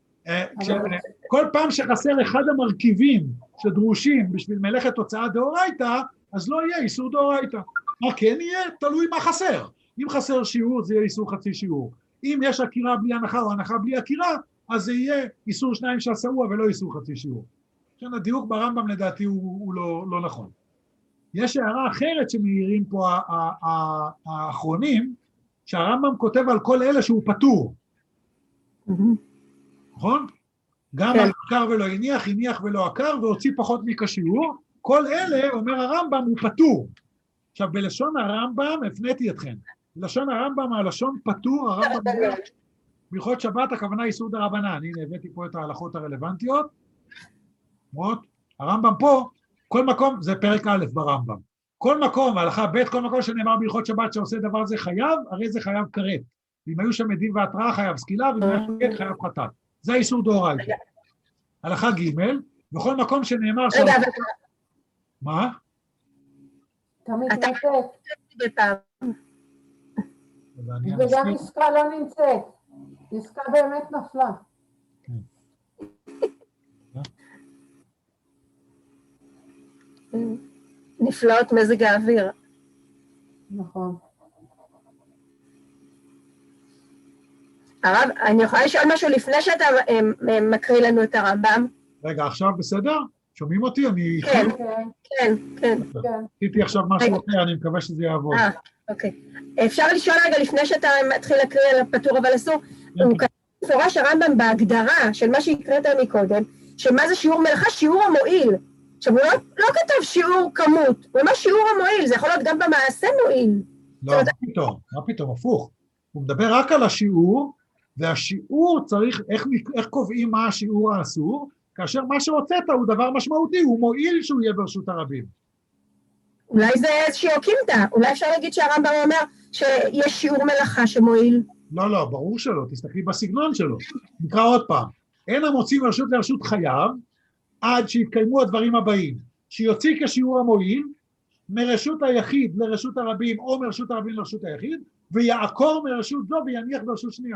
כל פעם שחסר אחד המרכיבים שדרושים בשביל מלאכת הוצאה דאורייתא, אז לא יהיה איסור דאורייתא. מה כן יהיה? תלוי מה חסר. אם חסר שיעור, זה יהיה איסור חצי שיעור. אם יש עקירה בלי הנחה או הנחה בלי עקירה, אז זה יהיה איסור שניים שעשהו, ולא איסור חצי שיעור. לכן הדיוק ברמב"ם לדעתי הוא לא נכון. יש הערה אחרת שמעירים פה האחרונים, שהרמב"ם כותב על כל אלה שהוא פטור. נכון? גם על עקר ולא הניח, הניח ולא עקר, והוציא פחות מכשיעור. כל אלה, אומר הרמב"ם, הוא פטור. עכשיו, בלשון הרמב"ם, הפניתי אתכם. בלשון הרמב"ם, הלשון פטור, הרמב"ם אומר, בהלכות שבת, הכוונה איסור דרבנן. הנה, הבאתי פה את ההלכות הרלוונטיות. הרמב"ם פה, כל מקום, זה פרק א' ברמב"ם. כל מקום, ההלכה ב', כל מקום שנאמר בהלכות שבת שעושה דבר זה חייב, הרי זה חייב כרת. אם היו שם עדים והתראה, חייב סקילה, ואם היה שוגג, חייב חטאת. זה האיסור דאורייתא. הלכה ג', בכל מקום שנאמר שם... מה? אתה מתנתק. וגם עסקה לא נמצאת. עסקה באמת נפלה. נפלאות מזג האוויר. נכון. הרב, אני יכולה לשאול משהו לפני שאתה מקריא לנו את הרמב"ם? רגע, עכשיו בסדר? שומעים אותי? אני... כן, כן, כן. עשיתי עכשיו משהו אחר, אני מקווה שזה יעבוד. אוקיי. אפשר לשאול רגע לפני שאתה מתחיל להקריא על הפטור אבל אסור? הוא כתב מפורש הרמב"ם בהגדרה של מה שהקראת מקודם, שמה זה שיעור מלאכה? שיעור המועיל. עכשיו, הוא לא כתב שיעור כמות, הוא אומר שיעור המועיל, זה יכול להיות גם במעשה מועיל. לא, מה פתאום, הפוך. הוא מדבר רק על השיעור, והשיעור צריך, איך קובעים מה השיעור האסור, כאשר מה שהוצאת הוא דבר משמעותי, הוא מועיל שהוא יהיה ברשות הרבים. אולי זה איזושהי אוקימתא, אולי אפשר להגיד שהרמב"ם אומר שיש שיעור מלאכה שמועיל. לא, ברור שלא, תסתכלי בסגנון שלו. נקרא עוד פעם, אין המוציא מרשות לרשות חייב, עד שיתקיימו הדברים הבאים, שיוציא כשיעור המועיל, מרשות היחיד לרשות הרבים, או מרשות הרבים לרשות היחיד, ויעקור מרשות זו ויניח ברשות שנייה.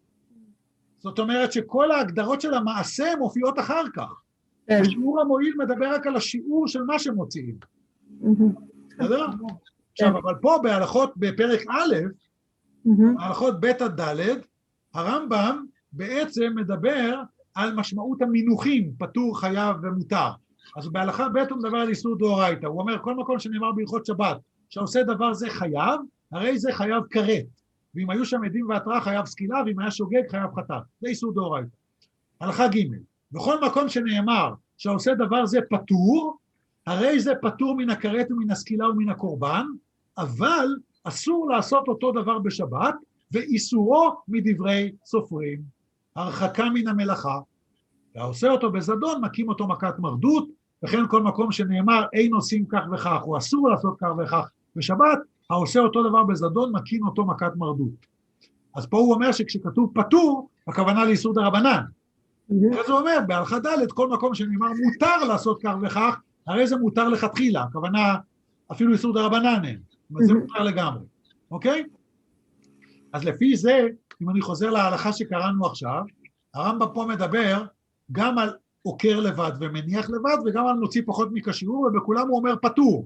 זאת אומרת שכל ההגדרות של המעשה מופיעות אחר כך. השיעור המועיל מדבר רק על השיעור של מה שמוציאים. בסדר? עכשיו, אבל פה בהלכות בפרק א', בהלכות ב' עד ד', הרמב"ם בעצם מדבר על משמעות המינוחים, פטור, חייב ומותר. אז בהלכה ב' הוא מדבר על איסור דאורייתא. הוא אומר, כל מקום שנאמר בהלכות שבת, שעושה דבר זה חייב, הרי זה חייב כרת. ואם היו שם עדים והתראה חייב סקילה, ואם היה שוגג חייב חטאת. זה איסור דאורייתא. הלכה ג' בכל מקום שנאמר שעושה דבר זה פטור, הרי זה פטור מן הכרת ומן הסקילה ומן הקורבן, אבל אסור לעשות אותו דבר בשבת, ואיסורו מדברי סופרים. הרחקה מן המלאכה, והעושה אותו בזדון, מקים אותו מכת מרדות, וכן כל מקום שנאמר אין עושים כך וכך, או אסור לעשות כך וכך בשבת, העושה אותו דבר בזדון, מקים אותו מכת מרדות. אז פה הוא אומר שכשכתוב פטור, הכוונה לאיסור דרבנן. אז הוא אומר, בהלכה ד' כל מקום שנאמר מותר לעשות כך וכך, הרי זה מותר לכתחילה, הכוונה אפילו איסור דרבנן אין, אבל זה מותר לגמרי, אוקיי? אז לפי זה, אם אני חוזר להלכה שקראנו עכשיו, הרמב"ם פה מדבר גם על עוקר לבד ומניח לבד, וגם על מוציא פחות מכשיעור, ובכולם הוא אומר פטור.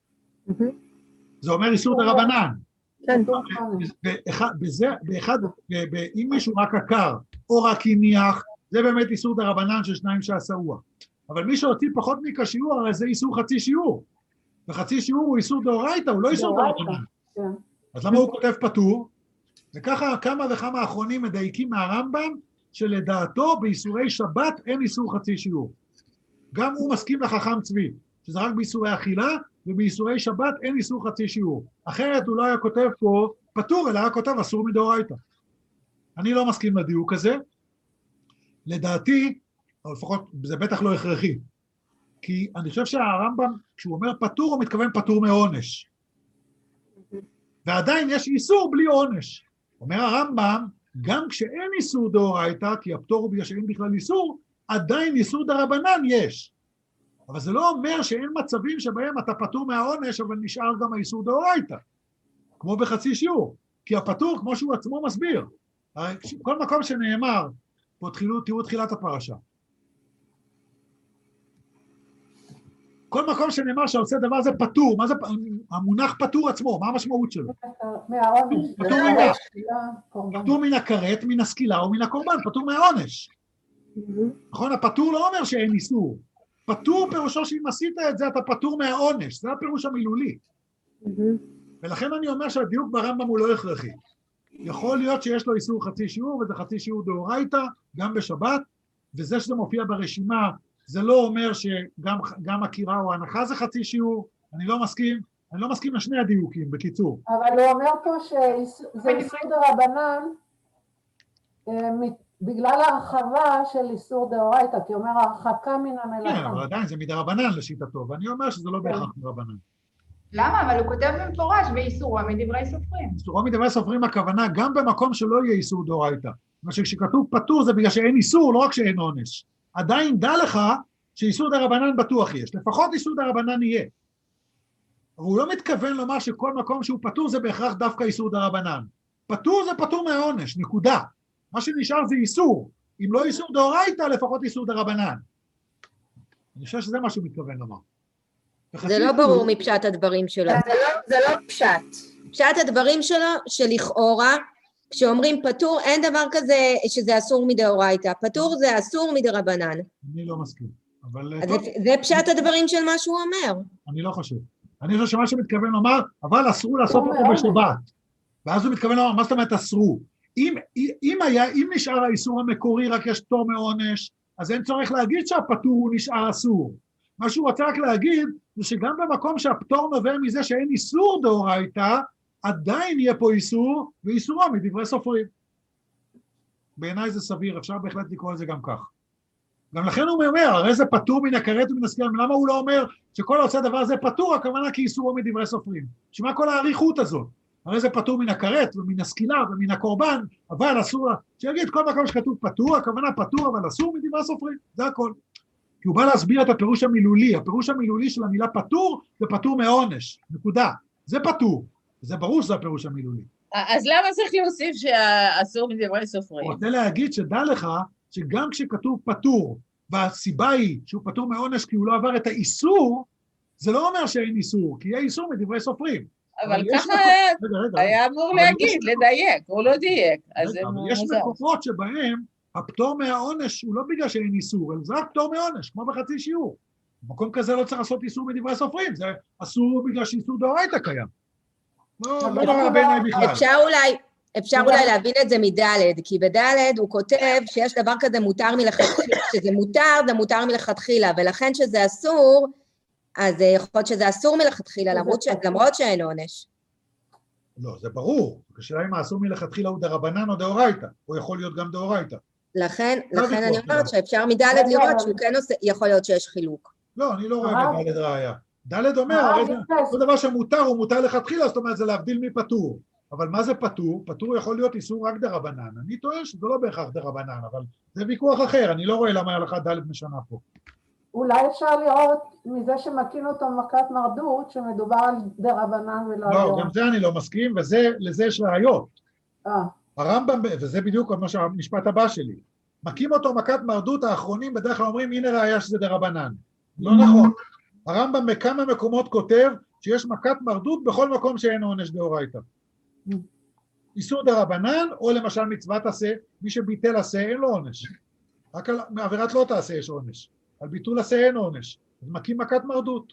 זה אומר איסור דרבנן. אם מישהו רק עקר, או רק הניח, זה באמת איסור דרבנן של שניים שעשאוה. אבל מי שהוציא פחות מכשיעור, הרי זה איסור חצי שיעור. וחצי שיעור הוא איסור דאורייתא, הוא לא איסור דרבנן. אז למה הוא כותב פטור? וככה כמה וכמה האחרונים מדייקים מהרמב"ם, שלדעתו באיסורי שבת אין איסור חצי שיעור. גם הוא מסכים לחכם צבי, שזה רק באיסורי אכילה, ובאיסורי שבת אין איסור חצי שיעור. אחרת הוא לא היה כותב פה פטור, אלא היה כותב אסור מדאורייתא. אני לא מסכים לדיוק הזה. לדעתי, או לפחות זה בטח לא הכרחי, כי אני חושב שהרמב"ם, כשהוא אומר פטור, הוא מתכוון פטור מעונש. ועדיין יש איסור בלי עונש. אומר הרמב"ם, גם כשאין איסור דאורייתא, כי הפטור הוא בגלל שאין בכלל איסור, עדיין איסור דרבנן יש. אבל זה לא אומר שאין מצבים שבהם אתה פטור מהעונש, אבל נשאר גם האיסור דאורייתא. כמו בחצי שיעור. כי הפטור, כמו שהוא עצמו מסביר, כל מקום שנאמר, פה תראו תחילת הפרשה. כל מקום שנאמר שעושה דבר זה פטור, מה זה המונח פטור עצמו, מה המשמעות שלו? פטור מן הכרת, מן הסקילה או מן הקורבן, פטור מהעונש. נכון, הפטור לא אומר שאין איסור. פטור פירושו שאם עשית את זה אתה פטור מהעונש, זה הפירוש המילולי. ולכן אני אומר שהדיוק ברמב"ם הוא לא הכרחי. יכול להיות שיש לו איסור חצי שיעור, וזה חצי שיעור דאורייתא, גם בשבת, וזה שזה מופיע ברשימה, זה לא אומר שגם עקירה או הנחה זה חצי שיעור, אני לא מסכים לשני הדיוקים, בקיצור. אבל הוא אומר פה שזה איסור דרבנן, בגלל ההרחבה של איסור דאורייתא, כי הוא אומר הרחקה מן המלאכה. כן, אבל עדיין זה מדרבנן לשיטתו, ואני אומר שזה לא בהכרח מדרבנן. למה? אבל הוא כותב במפורש באיסורו מדברי סופרים. איסורו מדברי סופרים הכוונה גם במקום שלא יהיה איסור דאורייתא. מה שכשכתוב פטור זה בגלל שאין איסור, לא רק שאין עונש. עדיין דע לך שאיסור דרבנן בטוח יש, לפחות איסור דרבנן יהיה. אבל הוא לא מתכוון לומר שכל מקום שהוא פטור זה בהכרח דווקא איסור דרבנן. פטור זה פטור מהעונש, נקודה. מה שנשאר זה איסור. אם לא איסור דאורייתא, לפחות איסור דרבנן. אני חושב שזה מה שהוא מתכוון לומר. זה לא ברור מפשט הדברים שלו. זה לא פשט. פשט הדברים שלו, שלכאורה, כשאומרים פטור, אין דבר כזה שזה אסור מדאורייתא. פטור זה אסור מדרבנן. אני לא מסכים. זה פשט הדברים של מה שהוא אומר. אני לא חושב. אני חושב שמה שמתכוון לומר, אבל אסרו לעשות אותו בשבת. ואז הוא מתכוון לומר, מה זאת אומרת אסרו? אם נשאר האיסור המקורי, רק יש פטור מעונש, אז אין צורך להגיד שהפטור הוא נשאר אסור. מה שהוא רוצה רק להגיד, זה שגם במקום שהפטור נובע מזה שאין איסור דאורייתא, עדיין יהיה פה איסור, ואיסורו מדברי סופרים. בעיניי זה סביר, אפשר בהחלט לקרוא את זה גם כך. גם לכן הוא אומר, הרי זה פטור מן הכרת ומן הסקילה, למה הוא לא אומר שכל העושה דבר הזה פטור, הכוונה כי איסורו מדברי סופרים. שמה כל העריכות הזאת? הרי זה פטור מן הכרת ומן הסקילה ומן הקורבן, אבל אסור, שיגיד כל מקום שכתוב פטור, הכוונה פטור, אבל אסור מדברי סופרים, זה הכל. כי הוא בא להסביר את הפירוש המילולי, הפירוש המילולי של המילה פטור, זה פטור מעונש, נקודה. זה פטור, זה ברור שזה הפירוש המילולי. אז למה צריך להוסיף שאסור מדברי סופרים? הוא רוצה להגיד שדע לך, שגם כשכתוב פטור, והסיבה היא שהוא פטור מעונש כי הוא לא עבר את האיסור, זה לא אומר שאין איסור, כי יהיה איסור מדברי סופרים. אבל ככה היה אמור להגיד, לדייק, הוא לא דייק. אבל יש מקומות שבהם הפטור מהעונש הוא לא בגלל שאין איסור, אלא זה רק פטור מעונש, כמו בחצי שיעור. במקום כזה לא צריך לעשות איסור מדברי סופרים, זה אסור בגלל שאיסור דאורייתא קיים. לא נורא בעיניי בכלל. אפשר אולי להבין את זה מדלת, כי בדלת הוא כותב שיש דבר כזה מותר מלכתחילה, שזה מותר, זה מותר מלכתחילה, ולכן שזה אסור, אז יכול להיות שזה אסור מלכתחילה, למרות שאין עונש. לא, זה ברור. השאלה אם האסור מלכתחילה הוא דרבנן או דאורייתא, הוא יכול להיות גם דאורייתא. לכן אני אומרת שאפשר מדלת לראות שהוא כן יכול להיות שיש חילוק. לא, אני לא רואה בדלת ראיה. דלת אומר, כל דבר שמותר הוא מותר לכתחילה, זאת אומרת זה להבדיל מפטור. אבל מה זה פטור? פטור יכול להיות איסור רק דרבנן. אני טוען שזה לא בהכרח דרבנן, אבל זה ויכוח אחר, אני לא רואה למה הלכה ד' משנה פה. אולי אפשר לראות מזה שמכין אותו מכת מרדות, שמדובר על דרבנן ולא על לא, גם זה אני לא מסכים, ולזה יש ראיות. הרמב"ם, וזה בדיוק המשפט הבא שלי, מכים אותו מכת מרדות, האחרונים בדרך כלל אומרים, הנה ראיה שזה דרבנן. לא נכון. הרמב"ם בכמה מקומות כותב שיש מכת מרדות בכל מקום שאין עונש דאורייתא. איסור דרבנן, או למשל מצוות עשה, מי שביטל עשה אין לו עונש. רק על עבירת לא תעשה יש עונש. על ביטול עשה אין עונש. אז מכים מכת מרדות.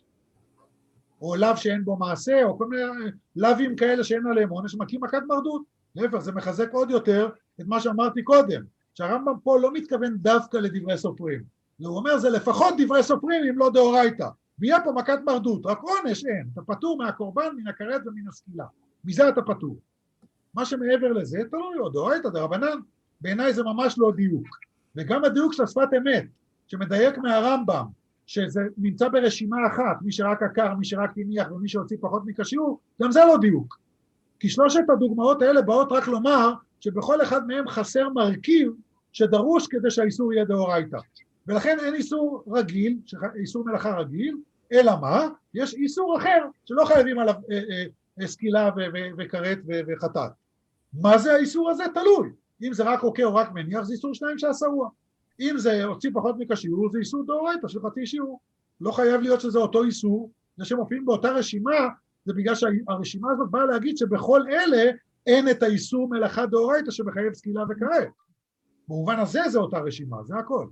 או לאו שאין בו מעשה, או כל מיני לאווים כאלה שאין עליהם עונש, מכים מכת מרדות. להפך, זה מחזק עוד יותר את מה שאמרתי קודם, שהרמב"ם פה לא מתכוון דווקא לדברי סופרים. הוא אומר, זה לפחות דברי סופרים אם לא דאורייתא. ויהיה פה מכת מרדות, רק עונש אין. אתה פטור מהקורבן, מן הכרת ומן הסקילה. מזה אתה פטור. מה שמעבר לזה, תלוי לו, דאורייתא דרבנן, בעיניי זה ממש לא דיוק. וגם הדיוק של שפת אמת, שמדייק מהרמב"ם, שזה נמצא ברשימה אחת, מי שרק עקר, מי שרק הניח ומי שהוציא פחות מכשיור, גם זה לא דיוק. כי שלושת הדוגמאות האלה באות רק לומר שבכל אחד מהם חסר מרכיב שדרוש כדי שהאיסור יהיה דאורייתא. ולכן אין איסור רגיל, איסור מלאכה רגיל, אלא מה? יש איסור אחר שלא חייבים עליו סקילה וכרת וחטאת. מה זה האיסור הזה? תלוי. אם זה רק עוקר או רק מניח, זה איסור שניים שעשרוה. אם זה הוציא פחות מכשיור, זה איסור דאורייתא של חצי שיעור. לא חייב להיות שזה אותו איסור, זה שמופיעים באותה רשימה, זה בגלל שהרשימה הזאת באה להגיד שבכל אלה אין את האיסור מלאכה דאורייתא שמחייב סקילה וכרת. במובן הזה זה אותה רשימה, זה הכל.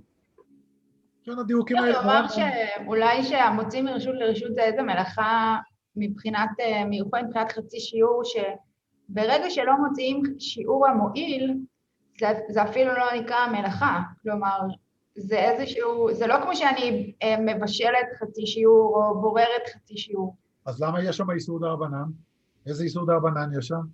הדיוקים האלה... כלומר שאולי שהמוצאים מרשות לרשות זה איזה מלאכה מבחינת מיוחד, מבחינת חצי שיעור, שברגע שלא מוציאים שיעור המועיל, זה אפילו לא נקרא מלאכה. כלומר, זה איזשהו, זה לא כמו שאני מבשלת חצי שיעור או בוררת חצי שיעור. אז למה יש שם איסור דרבנן? איזה איסור דרבנן יש שם?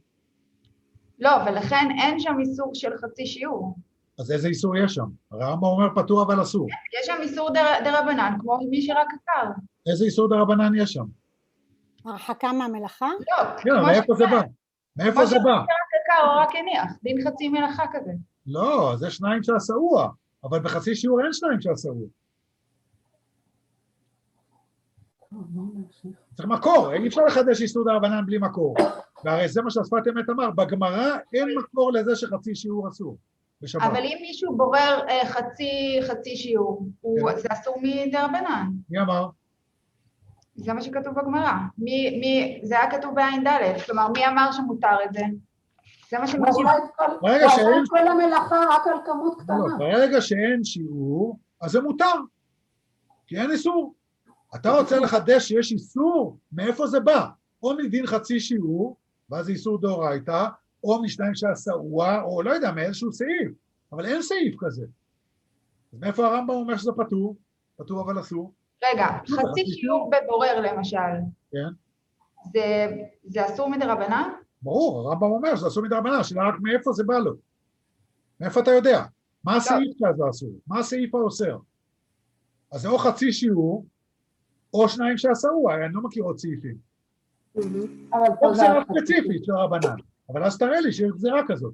לא, ולכן אין שם איסור של חצי שיעור. אז איזה איסור יש שם? הרמב"ם אומר פטור אבל אסור. יש שם איסור דרבנן, כמו מי שרק עקר. איזה איסור דרבנן יש שם? הרחקה מהמלאכה? לא. כן, מאיפה זה בא? מאיפה זה בא? כמו שרק עקר או רק הניח, דין חצי מלאכה כזה. לא, זה שניים שעשרוה, אבל בחצי שיעור אין שניים שעשרוה. צריך מקור, אי אפשר לחדש איסור דרבנן בלי מקור. והרי זה מה שהשפת אמת אמר, בגמרא אין מקור לזה שחצי שיעור אסור בשבת. אבל אם מישהו בורר חצי שיעור, זה אסור מדרבנן. מי אמר? זה מה שכתוב בגמרא. זה היה כתוב בעין ד', כלומר, מי אמר שמותר את זה? זה מה שמקשיב. ברגע שאין כל המלאכה רק על כמות קטנה. ברגע שאין שיעור, אז זה מותר, כי אין איסור. אתה רוצה לחדש שיש איסור, מאיפה זה בא? או מדין חצי שיעור, ואז זה איסור דאורייתא, או משניים שעשרוה, או לא יודע, מאיזשהו סעיף, אבל אין סעיף כזה. אז מאיפה הרמב"ם אומר שזה פטור? פטור אבל אסור. רגע, חצי שיעור בבורר למשל. כן. זה אסור מדרבנן? ברור, הרמב"ם אומר שזה אסור מדרבנן, שאלה רק מאיפה זה בא לו. מאיפה אתה יודע? מה הסעיף כזה אסור? מה הסעיף האוסר? אז זה או חצי שיעור, או שניים שעשרוה, אני לא מכיר עוד סעיפים. או גזירה ספציפית של הרבנן, אבל אז תראה לי שיש גזירה כזאת.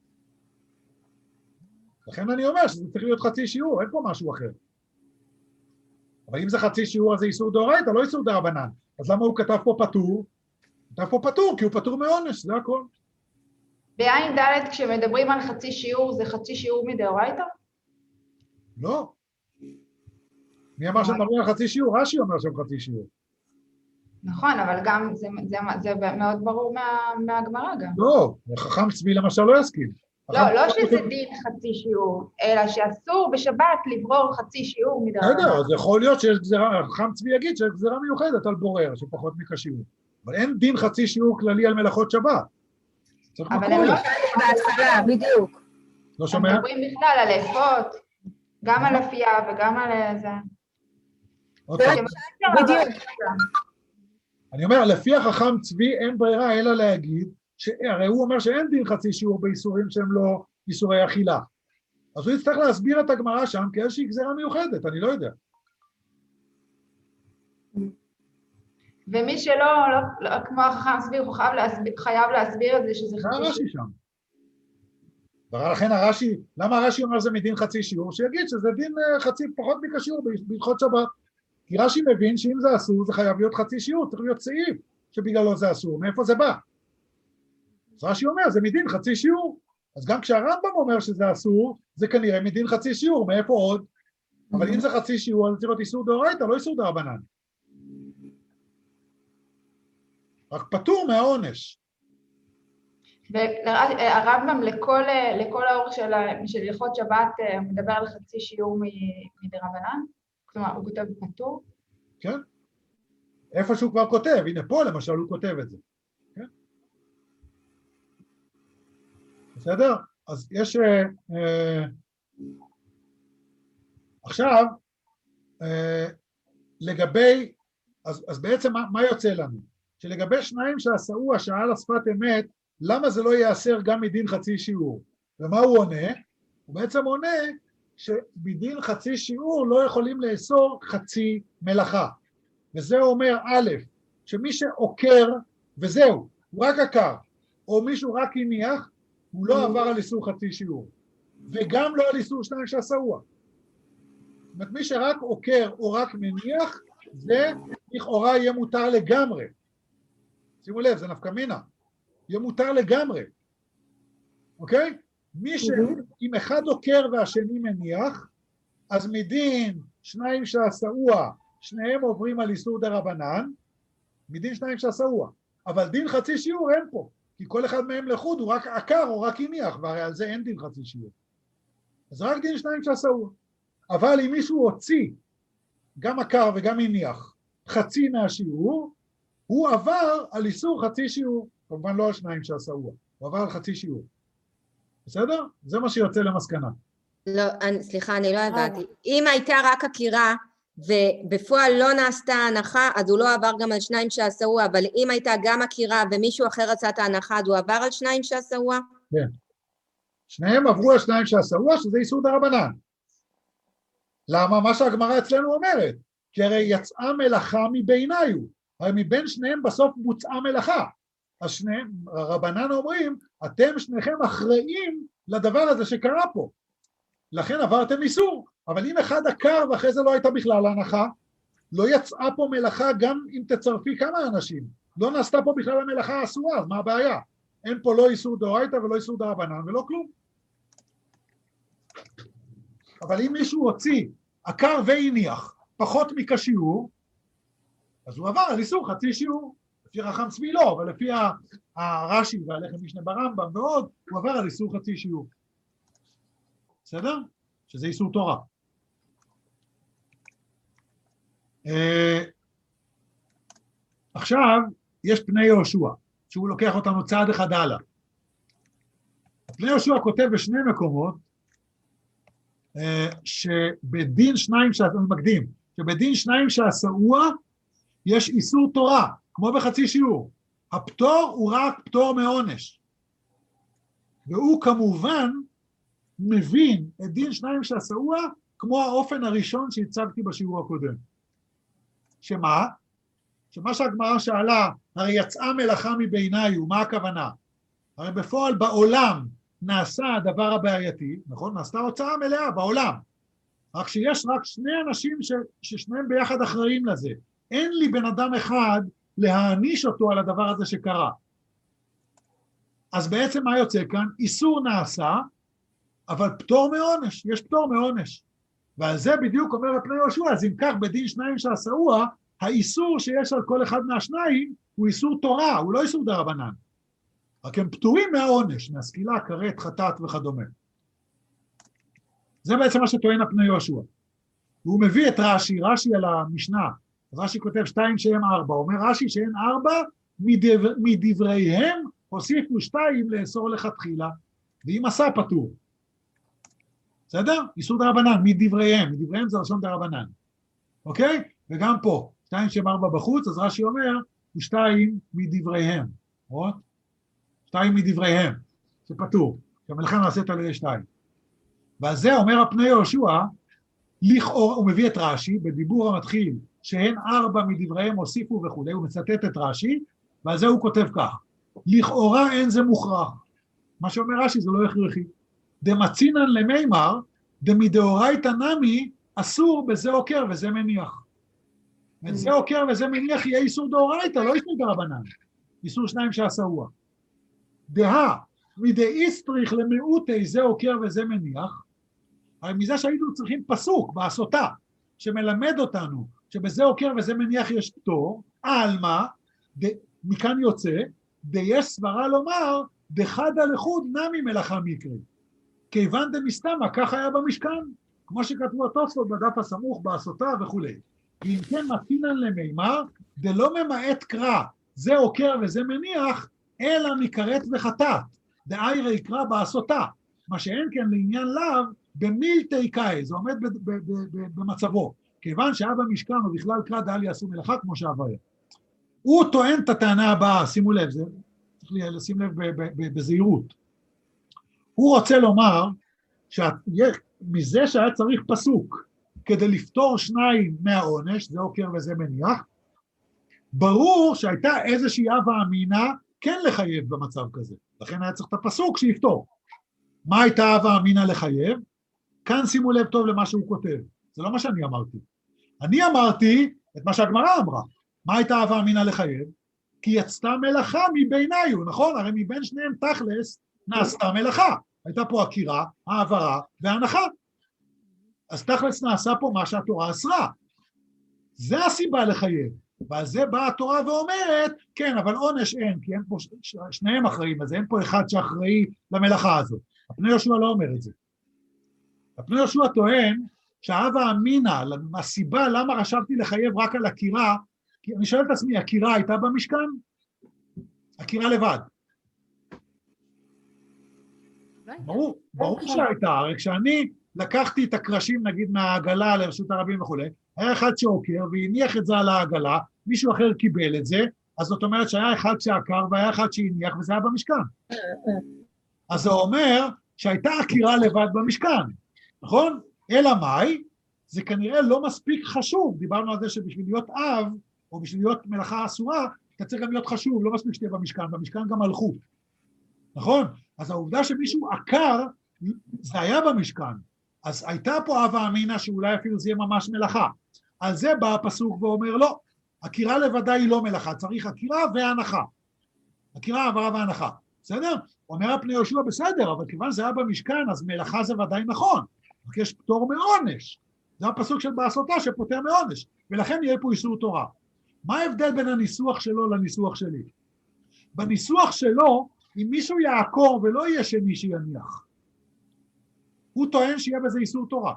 לכן אני אומר שזה צריך להיות חצי שיעור, אין פה משהו אחר. אבל אם זה חצי שיעור אז זה איסור דאורייתא, לא איסור דרבנן. אז למה הוא כתב פה פטור? הוא כתב פה פטור, כי הוא פטור מעונש, זה הכל. בעין ד' כשמדברים על חצי שיעור, זה חצי שיעור מדאורייתא? לא. מי אמר שמדברים על חצי שיעור? רש"י אומר שם חצי שיעור. נכון, אבל גם זה מאוד ברור מהגמרא גם. לא, חכם צבי למשל לא יסכים. לא שזה דין חצי שיעור, אלא שאסור בשבת לברור חצי שיעור מדרבנן. בסדר, אז יכול להיות שיש גזירה, חכם צבי יגיד שיש גזירה מיוחדת על בורר, שפחות מכשירות. אבל אין דין חצי שיעור כללי על מלאכות שבת. אבל הם לא בהתחלה, בדיוק. לא שומע? הם מדברים בכלל על אפות, גם על אפייה וגם על זה. בדיוק. אני אומר, לפי החכם צבי אין ברירה אלא להגיד, הרי הוא אומר שאין דין חצי שיעור באיסורים שהם לא איסורי אכילה. אז הוא יצטרך להסביר את הגמרא שם כאיזושהי גזירה מיוחדת, אני לא יודע. ומי שלא, כמו החכם צבי, הוא חייב להסביר את זה שזה חצי שיעור. הרש"י שם. ולכן הרש"י, למה הרש"י אומר זה מדין חצי שיעור? שיגיד שזה דין חצי פחות מכשיעור בהלכות שבת. כי רש"י מבין שאם זה אסור, זה חייב להיות חצי שיעור, צריך להיות סעיף שבגללו זה אסור. מאיפה זה בא? אז רש"י אומר, זה מדין חצי שיעור. אז גם כשהרמב"ם אומר שזה אסור, זה כנראה מדין חצי שיעור, מאיפה עוד? אבל אם זה חצי שיעור, אז צריך להיות איסור דאורייתא, לא איסור דרבנן. רק פטור מהעונש. והרמב"ם לכל האור של הלכות שבת מדבר על חצי שיעור מדרבנן? כלומר, הוא כותב פטור? כן. איפה שהוא כבר כותב, הנה פה למשל הוא כותב את זה. כן? בסדר? אז יש... עכשיו, לגבי... אז בעצם מה יוצא לנו? שלגבי שניים שעשו השעה לשפת אמת, למה זה לא ייאסר גם מדין חצי שיעור? ומה הוא עונה? הוא בעצם עונה שבדין חצי שיעור לא יכולים לאסור חצי מלאכה. וזה אומר א', שמי שעוקר, וזהו, הוא רק עקר, או מישהו רק הניח, הוא לא עבר על איסור חצי שיעור. וגם לא על איסור שניים שעשו. זאת אומרת, מי שרק עוקר או רק מניח, זה לכאורה יהיה מותר לגמרי. שימו לב, זה נפקא מינה. יהיה מותר לגמרי. אוקיי? מי שאם אחד עוקר והשני מניח, אז מדין שניים שעשאוה, שניהם עוברים על איסור דרבנן, מדין שניים שעשאוה. אבל דין חצי שיעור אין פה, כי כל אחד מהם לחוד הוא רק עקר או רק הניח, והרי על זה אין דין חצי שיעור. אז רק דין שניים שעשאוה. אבל אם מישהו הוציא, גם עקר וגם הניח, חצי מהשיעור, הוא עבר על איסור חצי שיעור. כמובן לא על שניים שעשאוה, הוא עבר על חצי שיעור. בסדר? זה מה שיוצא למסקנה. לא, סליחה, אני לא הבנתי. אם הייתה רק עקירה, ובפועל לא נעשתה הנחה, אז הוא לא עבר גם על שניים שעשאוה, אבל אם הייתה גם עקירה ומישהו אחר עשה את ההנחה, אז הוא עבר על שניים שעשאוה? כן. שניהם עברו על שניים שעשאוה, שזה איסור דרבנן. למה? מה שהגמרא אצלנו אומרת, כי הרי יצאה מלאכה מביניו, הרי מבין שניהם בסוף בוצעה מלאכה. אז שניהם, הרבנן אומרים, אתם שניכם אחראים לדבר הזה שקרה פה. לכן עברתם איסור. אבל אם אחד עקר ואחרי זה לא הייתה בכלל הנחה, לא יצאה פה מלאכה גם אם תצרפי כמה אנשים. לא נעשתה פה בכלל המלאכה האסורה, אז מה הבעיה? אין פה לא איסור דאורייתא ולא איסור דרבנן ולא כלום. אבל אם מישהו הוציא עקר והניח פחות מכשיעור, אז הוא עבר על איסור חצי שיעור. לפי חכם צבי לא, אבל לפי הרש"י והלחם משנה ברמב"ם ועוד, הוא עבר על איסור חצי שיעור. בסדר? שזה איסור תורה. עכשיו, יש פני יהושע, שהוא לוקח אותנו צעד אחד הלאה. פני יהושע כותב בשני מקומות, שבדין שניים, אני מקדים, שבדין שניים שעשאוה, יש איסור תורה, כמו בחצי שיעור. הפטור הוא רק פטור מעונש. והוא כמובן מבין את דין שניים שעשאוה, כמו האופן הראשון שהצגתי בשיעור הקודם. שמה? שמה שהגמרא שאלה, הרי יצאה מלאכה מביניו, מה הכוונה? הרי בפועל בעולם נעשה הדבר הבעייתי, נכון? נעשתה הוצאה מלאה בעולם. רק שיש רק שני אנשים ששניהם ביחד אחראים לזה. אין לי בן אדם אחד להעניש אותו על הדבר הזה שקרה. אז בעצם מה יוצא כאן? איסור נעשה, אבל פטור מעונש, יש פטור מעונש. ועל זה בדיוק אומר הפני יהושע, אז אם כך בדין שניים שעשאוה, האיסור שיש על כל אחד מהשניים הוא איסור תורה, הוא לא איסור דרבנן. רק הם פטורים מהעונש, מהסקילה, כרת, חטאת וכדומה. זה בעצם מה שטוען הפני יהושע. והוא מביא את רש"י, רש"י על המשנה, רש"י כותב 2 שהם 4, אומר רש"י שהם 4, מדבריהם הוסיפו 2 לאסור לכתחילה, ואם עשה פטור. בסדר? איסור דרבנן, מדבריהם זה לשון דרבנן. אוקיי? וגם פה, 2 שהם 4 בחוץ, אז רש"י אומר, 2 מדבריהם. רואות? 2 מדבריהם, זה פטור. שהמלאכה נעשית על ידי 2. ועל זה אומר הפני יהושע, לכאורה, הוא מביא את רש"י, בדיבור המתחיל, שהן 4 מדבריהם הוסיפו וכו', הוא מצטט את רש"י, ועל זה הוא כותב כך, לכאורה אין זה מוכרח. מה שאומר רש"י זה לא הכרחי. דמצינן למימר, דמדאורייתא נמי, אסור בזה עוקר וזה מניח. וזה עוקר וזה מניח יהיה איסור דאורייתא, לא איסור דרבנן. איסור שניים שעשאוה. דהה, מדאיסטריך למיעוטי זה עוקר וזה מניח, הרי מזה שהיינו צריכים פסוק בעשותה, שמלמד אותנו שבזה עוקר וזה מניח יש פטור, על מה? מכאן יוצא, יש סברה לומר, דחדה לחוד נמי מלאכה מקרי. כיוון דמסתמה, כך היה במשכן, כמו שכתבו התוספות בדף הסמוך בעשותה וכו'. ואם כן מתינן למימר, דלא ממעט קרא, זה עוקר וזה מניח, אלא מכרת וחטאת, דאיירא יקרא בעשותה, מה שאין כן לעניין לאו, במילתי קאי, זה עומד במצבו, כיוון שהיה במשכן ובכלל קרא דאל יעשו מלאכה כמו שעבר. הוא טוען את הטענה הבאה, שימו לב, זה צריך לשים לב בזהירות. הוא רוצה לומר, מזה שהיה צריך פסוק, כדי לפתור 2 מהעונש, זה עוקר וזה מניח, ברור שהייתה איזושהי הווה אמינה, כן לחייב במצב כזה, לכן היה צריך את הפסוק שיפתור. מה הייתה הווה אמינה לחייב? כאן שימו לב טוב למה שהוא כותב, זה לא מה שאני אמרתי. אני אמרתי את מה שהגמרא אמרה, מה הייתה הווה אמינה לחייב? כי יצתה מלאכה מביניו, נכון? הרי מבין שניהם תכלס נעשתה מלאכה, הייתה פה עקירה, העברה והנחה. אז תכלס נעשה פה מה שהתורה אסרה. זה הסיבה לחייב. ועל זה באה התורה ואומרת, כן, אבל עונש אין, כי אין פה שניהם אחראים לזה, אין פה אחד שאחראי למלאכה הזאת. הפני יהושע לא אומר את זה. הפני יהושע טוען שההווה אמינה, הסיבה למה חשבתי לחייב רק על עקירה, כי אני שואל את עצמי, עקירה הייתה במשכן? עקירה לבד. ברור שהייתה, הרי כשאני לקחתי את הקרשים, נגיד מהעגלה לרשות הרבים וכו', היה אחד שעוקר והניח את זה על העגלה, מישהו אחר קיבל את זה, אז זאת אומרת שהיה אחד שעקר והיה אחד שהניח וזה היה במשכן. אז זה אומר שהייתה עקירה לבד במשכן, נכון? אלא מאי? זה כנראה לא מספיק חשוב, דיברנו על זה שבשביל להיות אב, או בשביל להיות מלאכה אסורה, אתה צריך גם להיות חשוב, לא מספיק שתהיה במשכן, במשכן גם מלכות, נכון? אז העובדה שמישהו עקר, זה היה במשכן, אז הייתה פה הווה אמינה שאולי אפילו זה יהיה ממש מלאכה. על זה בא הפסוק ואומר לא, עקירה לבדה היא לא מלאכה, צריך עקירה והנחה. עקירה, העברה והנחה. בסדר? אומר הפני יהושע בסדר, אבל כיוון זה היה במשכן, אז מלאכה זה ודאי נכון. רק יש פטור מעונש. זה הפסוק של בעשותה שפוטר מעונש. ולכן יהיה פה איסור תורה. מה ההבדל בין הניסוח שלו לניסוח שלי? בניסוח שלו, אם מישהו יעקור ולא יהיה שני שיניח, הוא טוען שיהיה בזה איסור תורה.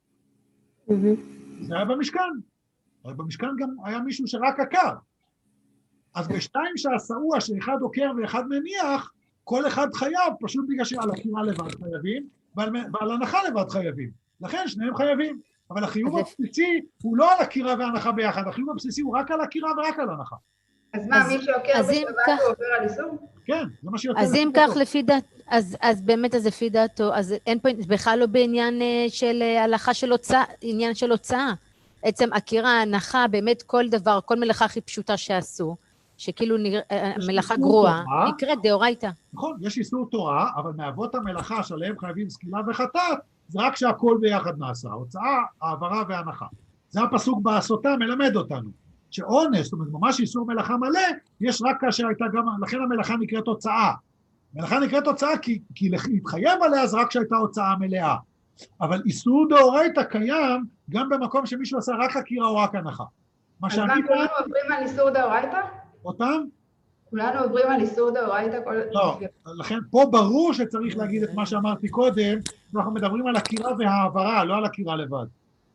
זה היה במשכן. אבל במשכן גם היה מישהו שרק עקר. אז בשתיים שעשאוה שאחד עוקר ואחד מניח, כל אחד חייב, פשוט בגלל שעל עקירה לבד חייבים, ועל הנחה לבד חייבים. לכן שניהם חייבים. אבל החיוב הבסיסי הוא לא על עקירה והנחה ביחד, החיוב הבסיסי הוא רק על עקירה ורק על הנחה. אז מה, מי שעוקר בשבת הוא עובר על איסור? כן, זה מה שיותר. אז אם כך לפי דת, אז באמת אז לפי דעתו, אז אין פה, בכלל לא בעניין של הלכה של הוצאה, עניין של הוצאה. עצם עקירה, הנחה, באמת כל דבר, כל מלאכה הכי פשוטה שעשו, שכאילו מלאכה גרועה, נקראת דאורייתא. נכון, יש איסור תורה, אבל מאבות המלאכה שעליהם חייבים סקילה וחטאת, זה רק שהכל ביחד נעשה, הוצאה, העברה והנחה. זה הפסוק בעשותה מלמד אותנו, שעונש, זאת אומרת, ממש איסור מלאכה מלא, יש רק כאשר הייתה גם, לכן המלאכה נקראת הוצאה. מלאכה נקראת הוצאה כי להתחייב עליה זה רק שהייתה הוצאה מלאה. אבל איסור דאורייתא קיים גם במקום שמישהו עשה רק עקירה או רק הנחה. אז מה, כולנו עוברים על איסור דאורייתא? אותם? כולנו עוברים על איסור דאורייתא? לא, לכן פה ברור שצריך להגיד את מה שאמרתי קודם, אנחנו מדברים על עקירה והעברה, לא על עקירה לבד.